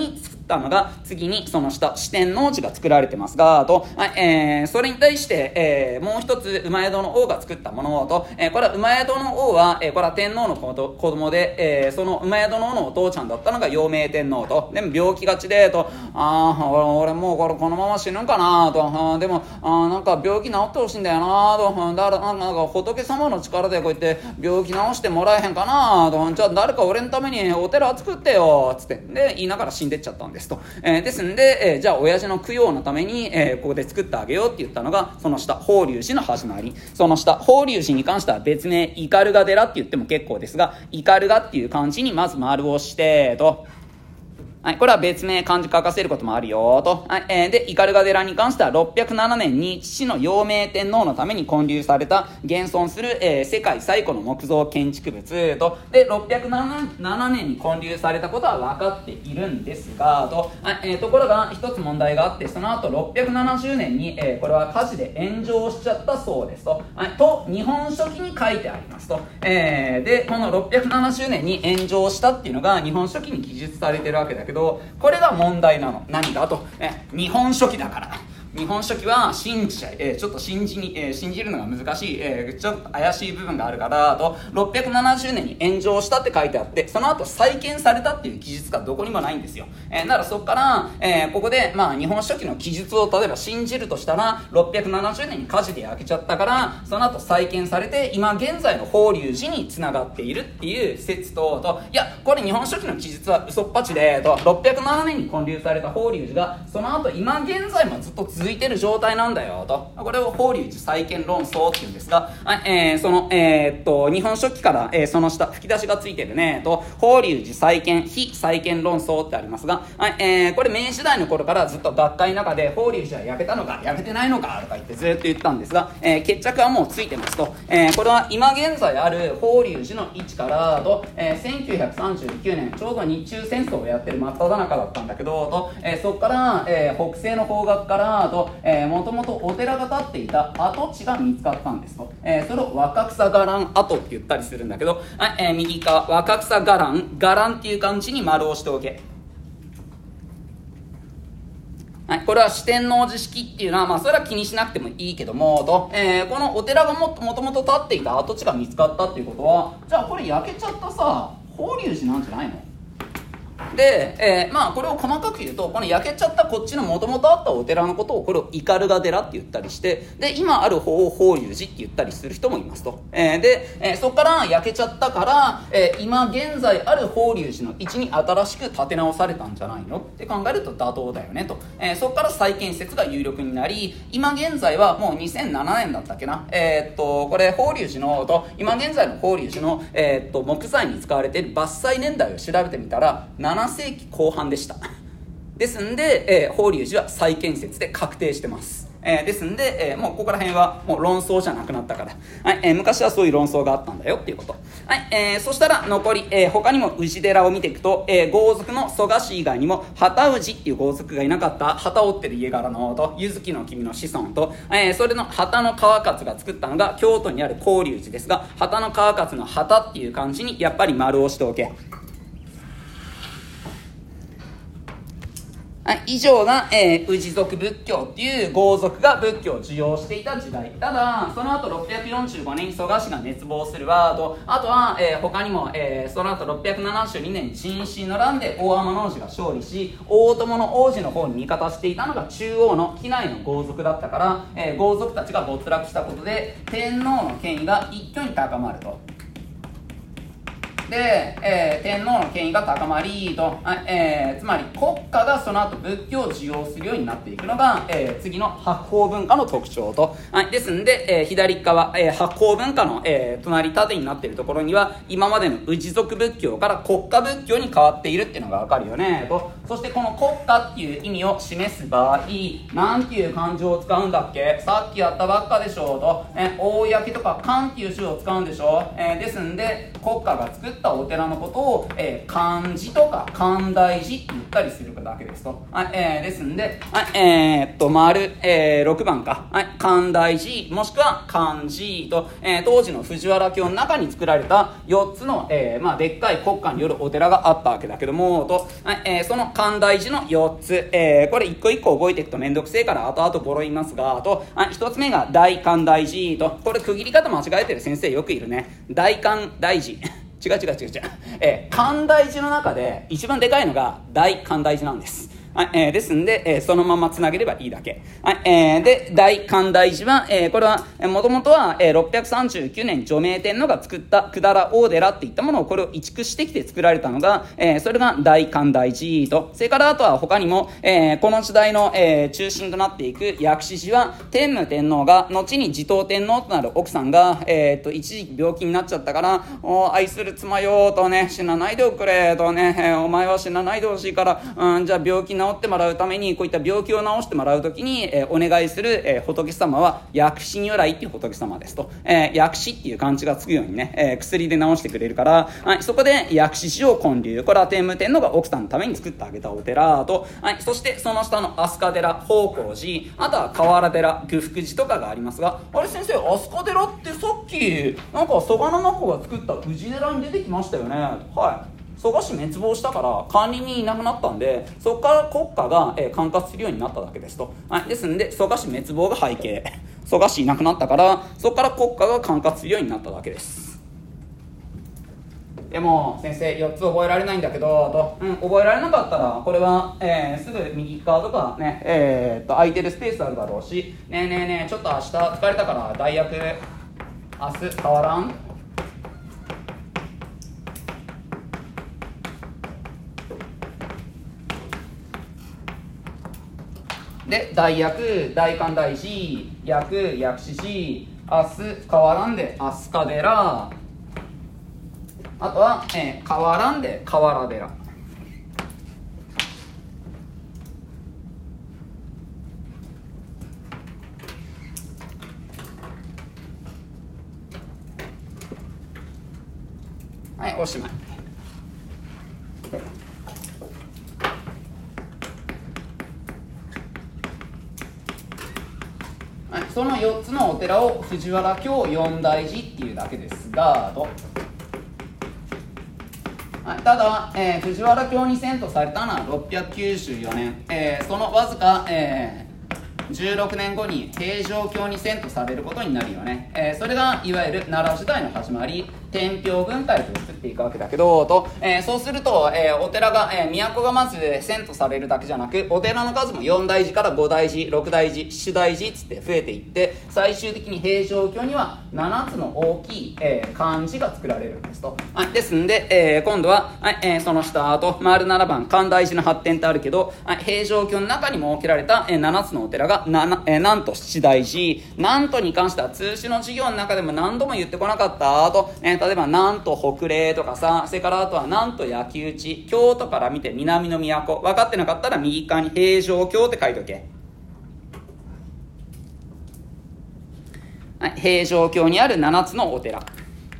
ったのが、次にその下、四天王寺が作られてますが、と、えー、それに対して、えー、もう一つ、馬宿の王が作ったものと、えー、これは馬宿の王は、えー、これは天皇の子供で、えー、その馬宿の王のお父ちゃんだったのが陽明天皇と、でも病気がちで、と、あー、俺もうこれこのまま死ぬんかなと、あでも、あなんか病気治ってほしいんだよなと、だからなんか仏様の力でこうやって病気治してもらえへんかなと、じゃあ誰か俺のためにお寺作ってよつってで言いながら死んでっちゃったんですと、えー、ですんで、えー、じゃあ親父の供養のために、えー、ここで作ってあげようって言ったのがその下法隆寺の始まり。その下法隆寺に関しては別名斑鳩寺って言っても結構ですが、斑鳩っていう漢字にまず丸をしてと、はい、これは別名漢字書かせることもあるよと、はい、えー、で斑鳩寺に関してはろっぴゃくななねんに父の陽明天皇のために建立された現存する、えー、世界最古の木造建築物と、でろっぴゃくななねんに建立されたことは分かっているんですがと、はい、えー、ところが一つ問題があって、その後ろっぴゃくななじゅうねんに、えー、これは火事で炎上しちゃったそうですと、はい、と日本書紀に書いてありますと、えー、でこのろっぴゃくななじゅうねんに炎上したっていうのが日本書紀に記述されてるわけだけど、これが問題なの。何かと、え日本書紀だから。日本書紀は信じちゃい、えー、ちょっと信じに、えー、信じるのが難しい、えー、ちょっと怪しい部分があるからと、ろっぴゃくななじゅうねんに炎上したって書いてあって、その後再建されたっていう記述がどこにもないんですよ。えー、ならそこから、えー、ここで、まあ、日本書紀の記述を例えば信じるとしたら、ろっぴゃくななじゅうねんに火事で焼けちゃったから、その後再建されて、今現在の法隆寺につながっているっていう説と、といや、これ日本書紀の記述は嘘っぱちで、とろっぴゃくななねんに建立された法隆寺が、その後今現在もずっと続いてる状態なんだよと、これを法隆寺再建論争っていうんですが、はい、えー、その、えー、っと日本書紀から、えー、その下吹き出しがついてるねと、法隆寺再建非再建論争ってありますが、はい、えー、これ明治時代の頃からずっと学会の中で法隆寺は焼けたのか焼けてないのかとか言ってずっと言ったんですが、えー、決着はもうついてますと、えー、これは今現在ある法隆寺の位置からと、えー、せんきゅうひゃくさんじゅうきゅうねんちょうど日中戦争をやってる真っ只中だったんだけどと、えー、そこから、えー、北西の方角からと、えー、もともとお寺が建っていた跡地が見つかったんですと、えー、それを若草伽藍跡って言ったりするんだけど、はい、えー、右側若草伽藍伽藍っていう漢字に丸をしておけ。はい、これは四天王寺式っていうのは、まあ、それは気にしなくてもいいけどもと、えー、このお寺がももともと建っていた跡地が見つかったっていうことは、じゃあこれ焼けちゃったさ法隆寺なんじゃないので、えー、まあこれを細かく言うと、この焼けちゃったこっちのもともとあったお寺のことをこれを斑鳩寺って言ったりして、で今ある方を法隆寺って言ったりする人もいますと、えー、で、えー、そこから焼けちゃったから、えー、今現在ある法隆寺の位置に新しく建て直されたんじゃないのって考えると妥当だよねと、えー、そこから再建説が有力になり、今現在はもうにせんななねんだったっけな、えー、っとこれ法隆寺のと今現在の法隆寺の、えー、っと木材に使われている伐採年代を調べてみたらななせいきこう半でした。ですんで、えー、法隆寺は再建説で確定してます。えー、ですんで、えー、もうここら辺はもう論争じゃなくなったから、はいえー、昔はそういう論争があったんだよっていうこと。はい、えー、そしたら残り、えー、他にも氏寺を見ていくと、えー、豪族の蘇我氏以外にも旗氏っていう豪族がいなかった旗を折ってる家柄のと柚木の君の子孫と、えー、それの旗の川勝が作ったのが京都にある興隆寺ですが、旗の川勝の旗っていう漢字にやっぱり丸をしておけ。はい、以上が、えー、氏族仏教っていう豪族が仏教を受容していた時代。ただその後ろっぴゃくよんじゅうごねんに蘇我氏が滅亡するわと、あとは、えー、他にも、えー、その後ろっぴゃくななじゅうにねん壬申の乱で大天皇子が勝利し、大友の王子の方に味方していたのが中央の畿内の豪族だったから、えー、豪族たちが没落したことで天皇の権威が一挙に高まると。で、えー、天皇の権威が高まりと、えー、つまり国家がその後仏教を受容するようになっていくのが、えー、次の白鳳文化の特徴と、はい、ですんで、えー、左側、えー、白鳳文化の、えー、隣縦になっているところには今までの氏族仏教から国家仏教に変わっているっていうのがわかるよねと。そしてこの国家っていう意味を示す場合、なんていう漢字を使うんだっけ、さっきやったばっかでしょうと、えー、公とか官っていう字を使うんでしょう、えー、ですんで国家が作ったお寺のことを、えー、漢字とか漢大寺って言ったりするだけですと、はいえー、ですんで、はいえー、っと丸、えー、ろくばんか、はい、漢大寺もしくは漢字と、えー、当時の藤原京の中に作られたよっつの、えーまあ、でっかい国家によるお寺があったわけだけどもと、はいえー、その寛大寺のよっつ、えー、これ一個一個覚えていくとめんどくせえから後々ボロ言いますが、とあ一つ目が大寛大寺と、これ区切り方間違えてる先生よくいるね。大寛大寺違う違う違う違う、えー、寛大寺の中で一番でかいのが大寛大寺なんです。はい、えー、ですんで、えー、そのままつなげればいいだけ。はい、えー、で、大寛大寺は、えー、これは、もともとは、えー、ろっぴゃくさんじゅうきゅうねん除名天皇が作った百済大寺っていったものを、これを移築してきて作られたのが、えー、それが大寛大寺と、それからあとは他にも、えー、この時代の、えー、中心となっていく薬師寺は、天武天皇が、後に持統天皇となる奥さんが、えー、っと、一時期病気になっちゃったから、お愛する妻よとね、死なないでおくれとね、えー、お前は死なないでほしいから、うん、じゃあ病気治ってもらうためにこういった病気を治してもらうときに、えー、お願いする、えー、仏様は薬師如来っていう仏様ですと、えー、薬師っていう漢字がつくようにね、えー、薬で治してくれるから、はい、そこで薬師寺を建立、これは天武天皇が奥さんのために作ってあげたお寺と、はい、そしてその下の飛鳥寺、宝光寺、あとは河原寺、愚福寺とかがありますが、あれ先生、飛鳥寺ってさっきなんか蘇我の子が作った宇治寺に出てきましたよね。はい、蘇我氏滅亡したから管理人いなくなったんで、そこから国家が、えー、管轄するようになっただけですと、はい、ですんで蘇我氏滅亡が背景、蘇我氏いなくなったからそこから国家が管轄するようになっただけです。でも先生よっつ覚えられないんだけどと、うん、覚えられなかったらこれは、えー、すぐ右側とかね、えー、っと空いてるスペースあるだろうし、ねえねえねえちょっと明日疲れたから代役明日変わらんで、代役、大寛大寺、役、薬師寺、明日、変わらんで、飛鳥寺、あとは、えー、変わらんで、河原寺。はい、おしまい。はい、そのよっつのお寺を藤原京四大寺っていうだけですがと、はい、ただ、えー、藤原京に遷都されたのはろっぴゃくきゅうじゅうよねん、えー、そのわずか、えーじゅうろくねんごに平城京に遷都されることになるよね、えー、それがいわゆる奈良時代の始まり、天平文化へと移っていくわけだけどと、えー、そうすると、えー、お寺が、えー、都がまず遷都されるだけじゃなく、お寺の数もよん大寺からご大寺、ろく大寺、しち大寺つって増えていって、最終的に平城京にはななつの大きい、えー、漢字が作られるんですと、はい、ですんで、えー、今度は、はいえー、その下と丸ななばん寛大寺の発展ってあるけど、はい、平城京の中に設けられた、えー、ななつのお寺がなな、えー、なんと七大寺、なんとに関しては通知の授業の中でも何度も言ってこなかったと、えー、例えばなんと北嶺とかさ、それからあとはなんと焼き討ち、京都から見て南の都、分かってなかったら右側に平城京って書いとけ。はい、平城京にあるななつのお寺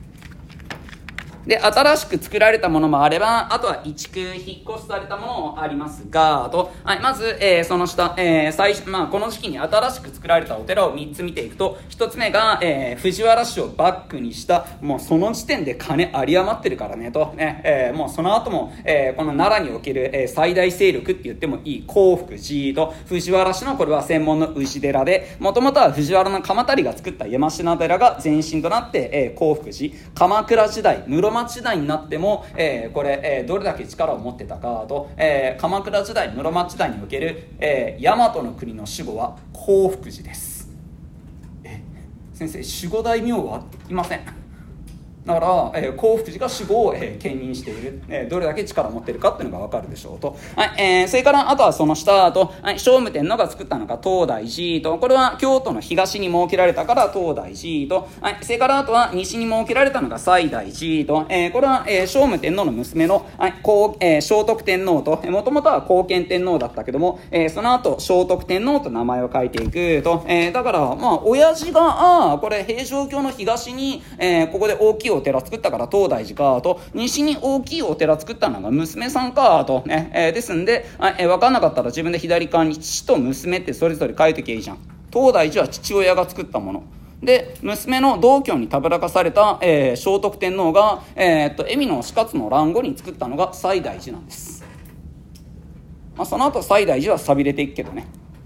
で、新しく作られたものもあれば、あとは移築、引っ越しされたものもありますが、と、はい、まず、えー、その下、えー、最初、まあ、この時期に新しく作られたお寺をみっつ見ていくと、ひとつめが、えー、藤原氏をバックにした、もうその時点で金有り余ってるからね、と、ね、えー、もうその後も、えー、この奈良における、えー、最大勢力って言ってもいい興福寺と、藤原氏のこれは専門の氏寺で、もともとは藤原の鎌足が作った山科寺が前身となって、えー、興福寺、鎌倉時代、室町時代になっても、えー、これ、えー、どれだけ力を持ってたかと、えー、鎌倉時代、室町時代における、えー、大和の国の守護は興福寺です。え先生、守護大名はいません。だから、えー、興福寺が守護を、えー、兼任している、えー、どれだけ力を持っているかっていうのが分かるでしょうと、はいえー、それからあとはその下と、はい、聖武天皇が作ったのが東大寺と、これは京都の東に設けられたから東大寺と、はい、それからあとは西に設けられたのが西大寺と、えー、これは、えー、聖武天皇の娘の、はいこうえー、聖徳天皇と、もともとは後見天皇だったけども、えー、その後聖徳天皇と名前を書いていくと、えー、だからまあ親父があこれ平城京の東に、えー、ここで大きいお寺作ったから東大寺かと、西に大きいお寺作ったのが娘さんかとね、えー、ですんで、えー、分かんなかったら自分で左側に父と娘ってそれぞれ書いてきゃいいじゃん。東大寺は父親が作ったもので、娘の同居にたぶらかされた、えー、聖徳天皇が、えー、っと蝦夷の死活の乱後に作ったのが西大寺なんです。 まあ、その後西大寺は寂れていくけどね。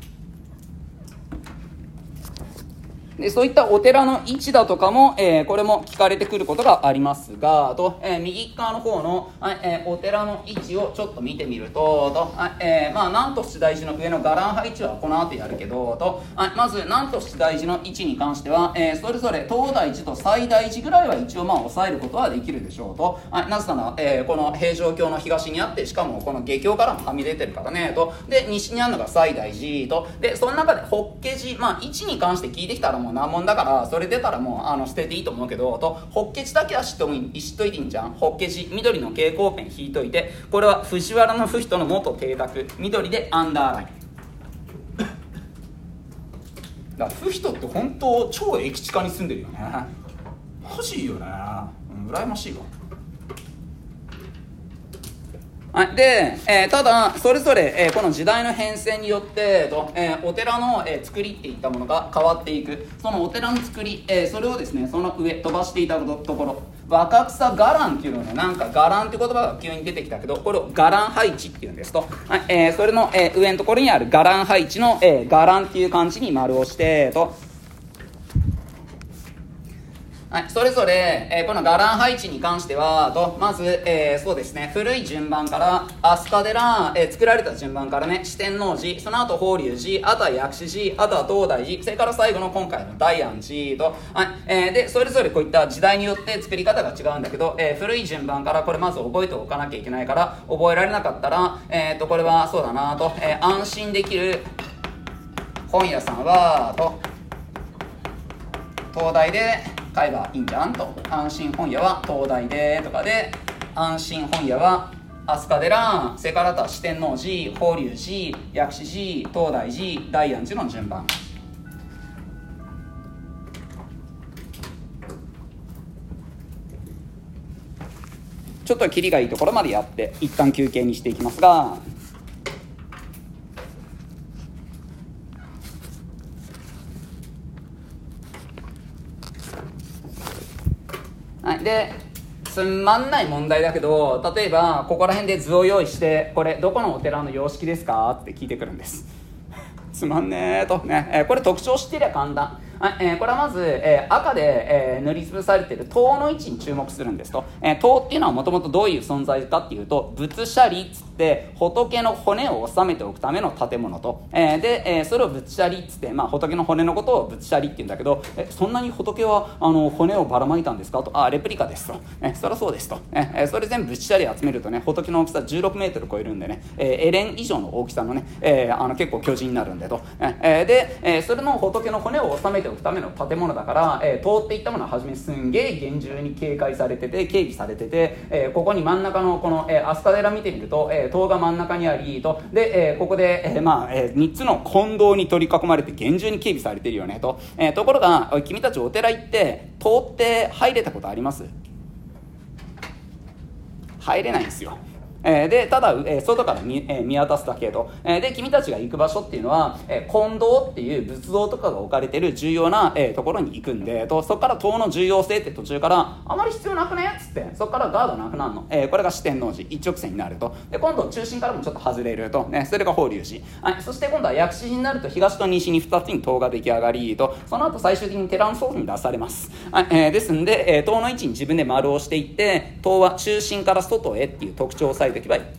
でそういったお寺の位置だとかも、えー、これも聞かれてくることがありますがと、えー、右側の方の、えー、お寺の位置をちょっと見てみるとと、えーまあ、南都七大寺の上の伽藍配置はこの後やるけどと、まず南都七大寺の位置に関しては、えー、それぞれ東大寺と西大寺ぐらいは一応まあ抑えることはできるでしょうと。なぜなら、えー、この平城京の東にあって、しかもこの下京からもはみ出てるからねと。で西にあるのが西大寺と。でその中で法華寺、まあ位置に関して聞いてきたらもう難問だから、それ出たらもうあの捨てていいと思うけどと、法華寺だけは知っとい知っといていいんじゃん。法華寺緑の蛍光ペン引いといて、これは藤原の不人の元邸宅、緑でアンダーラインだから不人って本当超駅地下に住んでるよね。マジいいよね、うん、羨ましいわ。はい、で、えー、ただそれぞれ、えー、この時代の変遷によってと、えー、お寺の、えー、作りっていったものが変わっていく。そのお寺の作り、えー、それをですねその上飛ばしていたところ、若草伽藍っていうのね、なんか伽藍って言葉が急に出てきたけど、これを伽藍配置っていうんですと、はい、えー、それの、えー、上のところにある伽藍配置の、えー、伽藍っていう漢字に丸をしてと、はい、それぞれ、えー、この伽藍配置に関してはと、まず、えー、そうですね、古い順番から飛鳥寺、えー、作られた順番からね、四天王寺、その後法隆寺、あとは薬師寺、あとは東大寺、それから最後の今回の大安寺と、はい、えー、でそれぞれこういった時代によって作り方が違うんだけど、えー、古い順番からこれまず覚えておかなきゃいけないから、覚えられなかったら、えー、とこれはそうだなと、えー、安心できる本屋さんはと東大で買えばいいんじゃんと。安心本屋は東大でとかで、安心本屋は飛鳥寺、それからあとは四天王寺、法隆寺、薬師寺、東大寺、大安寺の順番。ちょっとキリがいいところまでやって一旦休憩にしていきますが、はい、でつまんない問題だけど、例えばここら辺で図を用意して、これどこのお寺の様式ですかって聞いてくるんですつまんねーとね、えー、これ特徴知ってりゃ簡単。はい、えー、これはまず、えー、赤で、えー、塗りつぶされている塔の位置に注目するんですと。えー、塔っていうのはもともとどういう存在かっていうと、仏舎利っつって仏の骨を収めておくための建物と、えー、で、えー、それを仏舎利っつって、まあ、仏の骨のことを仏舎利って言うんだけど、えそんなに仏はあの骨をばらまいたんですかと。あレプリカですと、えー、そりゃそうですと、えー、それ全部仏舎利集めるとね、仏の大きさじゅうろくメートル超えるんでね、えー、エレン以上の大きさのね、えー、あの結構巨人になるんでと、えー、で、えー、それの仏の骨を収めておくための建物だから、えー、塔っていったものは初めすんげえ厳重に警戒されてて、警備されてて、えー、ここに真ん中のこの、えー、飛鳥寺見てみると、えー、塔が真ん中にありと、で、えー、ここで、えーまあえー、みっつの金堂に取り囲まれて厳重に警備されてるよねと、えー、ところがおい君たちお寺行って塔って入れたことあります？入れないんですよ。えー、でただ、えー、外から 見,、えー、見渡すだけと、えー、で君たちが行く場所っていうのは、えー、金堂っていう仏像とかが置かれてる重要な、えー、ところに行くんでと、そこから塔の重要性って途中からあまり必要なくねっつって、そこからガードなくなるの、えー、これが四天王寺一直線になると。で今度中心からもちょっと外れると、ね、それが法隆寺、はい、そして今度は薬師寺になると東と西にふたつに塔が出来上がりと、その後最終的に寺の外に出されます、はい、えー、ですんで、えー、塔の位置に自分で丸をしていって、塔は中心から外へっていう特徴を押さえておけばいい。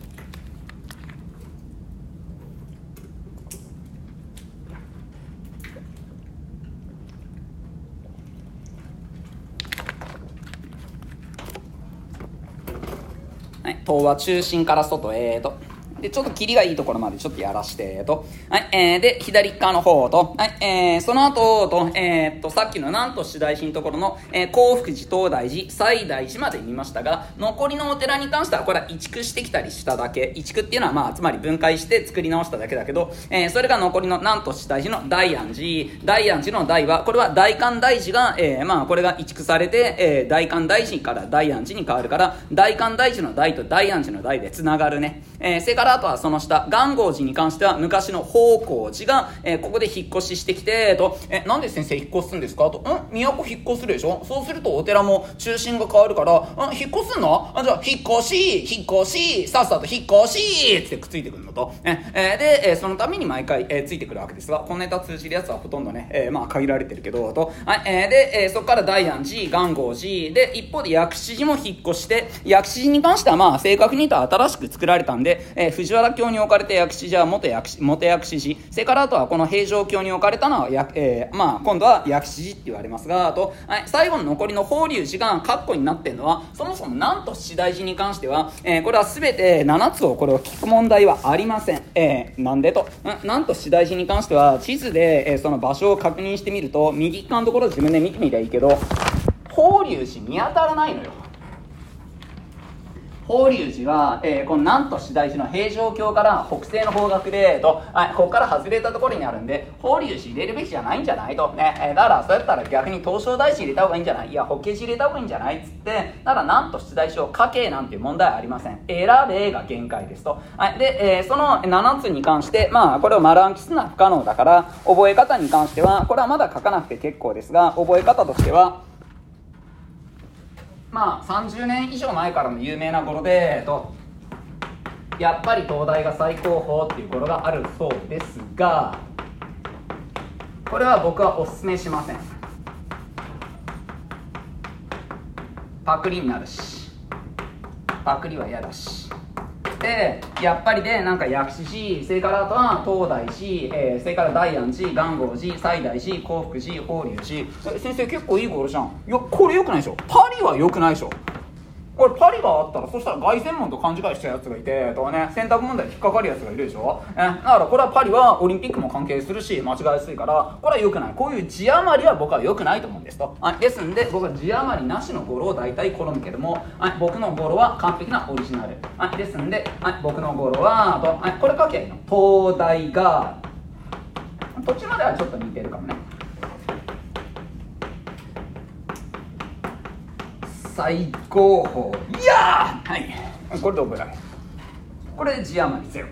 塔は中心から外へと。でちょっとキリがいいところまでちょっとやらしてと、はい、えー、で左側の方と、はい、えー、その後と、えー、っとさっきの南都七大寺のところの、えー、興福寺、東大寺、西大寺まで見ましたが、残りのお寺に関してはこれは移築してきたりしただけ。移築っていうのはまあつまり分解して作り直しただけだけど、えー、それが残りの南都七大寺の大安寺。大安寺の大はこれは大観大寺が、えー、まあこれが移築されて、えー、大観大寺から大安寺に変わるから、大観大寺の大と大安寺の大でつながるね。えー、それからからあとはその下、元号寺に関しては昔の宝光寺が、えー、ここで引っ越ししてきて、と、え、なんで先生引っ越すんですかと、ん都引っ越すでしょ。そうするとお寺も中心が変わるから、ん引っ越すのあ、じゃあ、引っ越し、引っ越し、さっさと引っ越しってくっついてくるのと、えー、で、えー、そのために毎回、えー、ついてくるわけですが、このネタ通じるやつはほとんどね、えー、まあ限られてるけど、と、はい、えー、で、えー、そこから大安寺、元号寺、で、一方で薬師寺も引っ越して、薬師寺に関してはまあ正確に言うと新しく作られたんで、えー、藤原京に置かれた薬師寺は元薬師、元薬師寺、それからあとはこの平城京に置かれたのは、やえー、まあ今度は薬師寺って言われますが、あと、はい、最後の残りの法隆寺がカッコになってるのは、そもそも南都七大寺に関しては、えー、これは全てななつをこれを聞く問題はありません。えー、なんでと、ん南都七大寺に関しては地図で、えー、その場所を確認してみると、右側のところ自分で見てみりゃいいけど、法隆寺見当たらないのよ。法隆寺は、えー、この南都七大寺の平城京から北西の方角でと、はい、ここから外れたところにあるんで、法隆寺入れるべきじゃないんじゃないとね、えー、だからそうやったら逆に東照大師入れた方がいいんじゃない、いや法華寺入れた方がいいんじゃないっつって、だから南都七大寺を書けなんていう問題はありません。選べが限界ですと、はい、で、えー、そのななつに関して、まあこれを丸暗記するのは不可能だから、覚え方に関してはこれはまだ書かなくて結構ですが、覚え方としてはまあさんじゅうねん以上前からの有名な語呂でと、やっぱり東大が最高峰っていう語呂があるそうですが、これは僕はおすすめしません。パクリになるし、パクリは嫌だし、でやっぱりでなんか薬師寺、それからあとは東大寺、えー、それから大安寺、元号寺、西大寺、興福寺、法隆寺。先生結構いい語呂じゃん。いやこれ良くないでしょ。パリは良くないでしょ。これパリがあったら、そしたら凱旋門と勘違いしたやつがいてとかね、選択問題引っかかるやつがいるでしょ。えだからこれはパリはオリンピックも関係するし間違いやすいから、これは良くない。こういう字余りは僕は良くないと思うんですと。はい、ですんで僕は字余りなしの語呂を大体好むけども、はい、僕の語呂は完璧なオリジナル。はい、ですんで、はい、僕の語呂はと、はい、これ書けばいいの。東大が途中まではちょっと似てるかもね。最高峰、いやー、はい、これで覚えられる。これで字余りゼロ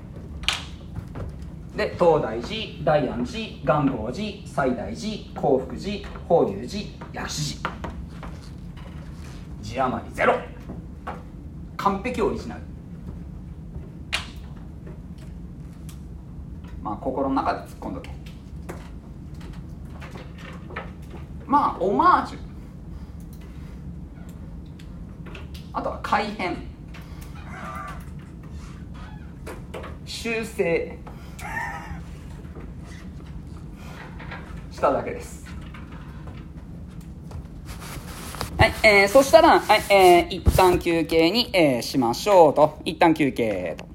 で、東大寺、大安寺、元号寺、西大寺、興福寺、法隆寺、薬師寺、字余りゼロ、完璧オリジナル。まあ心の中で突っ込んどけ。まあオマージュ、あとは改変、修正しただけです。はい、えー、そしたら、はい、えー、一旦休憩に、えー、しましょうと。一旦休憩と。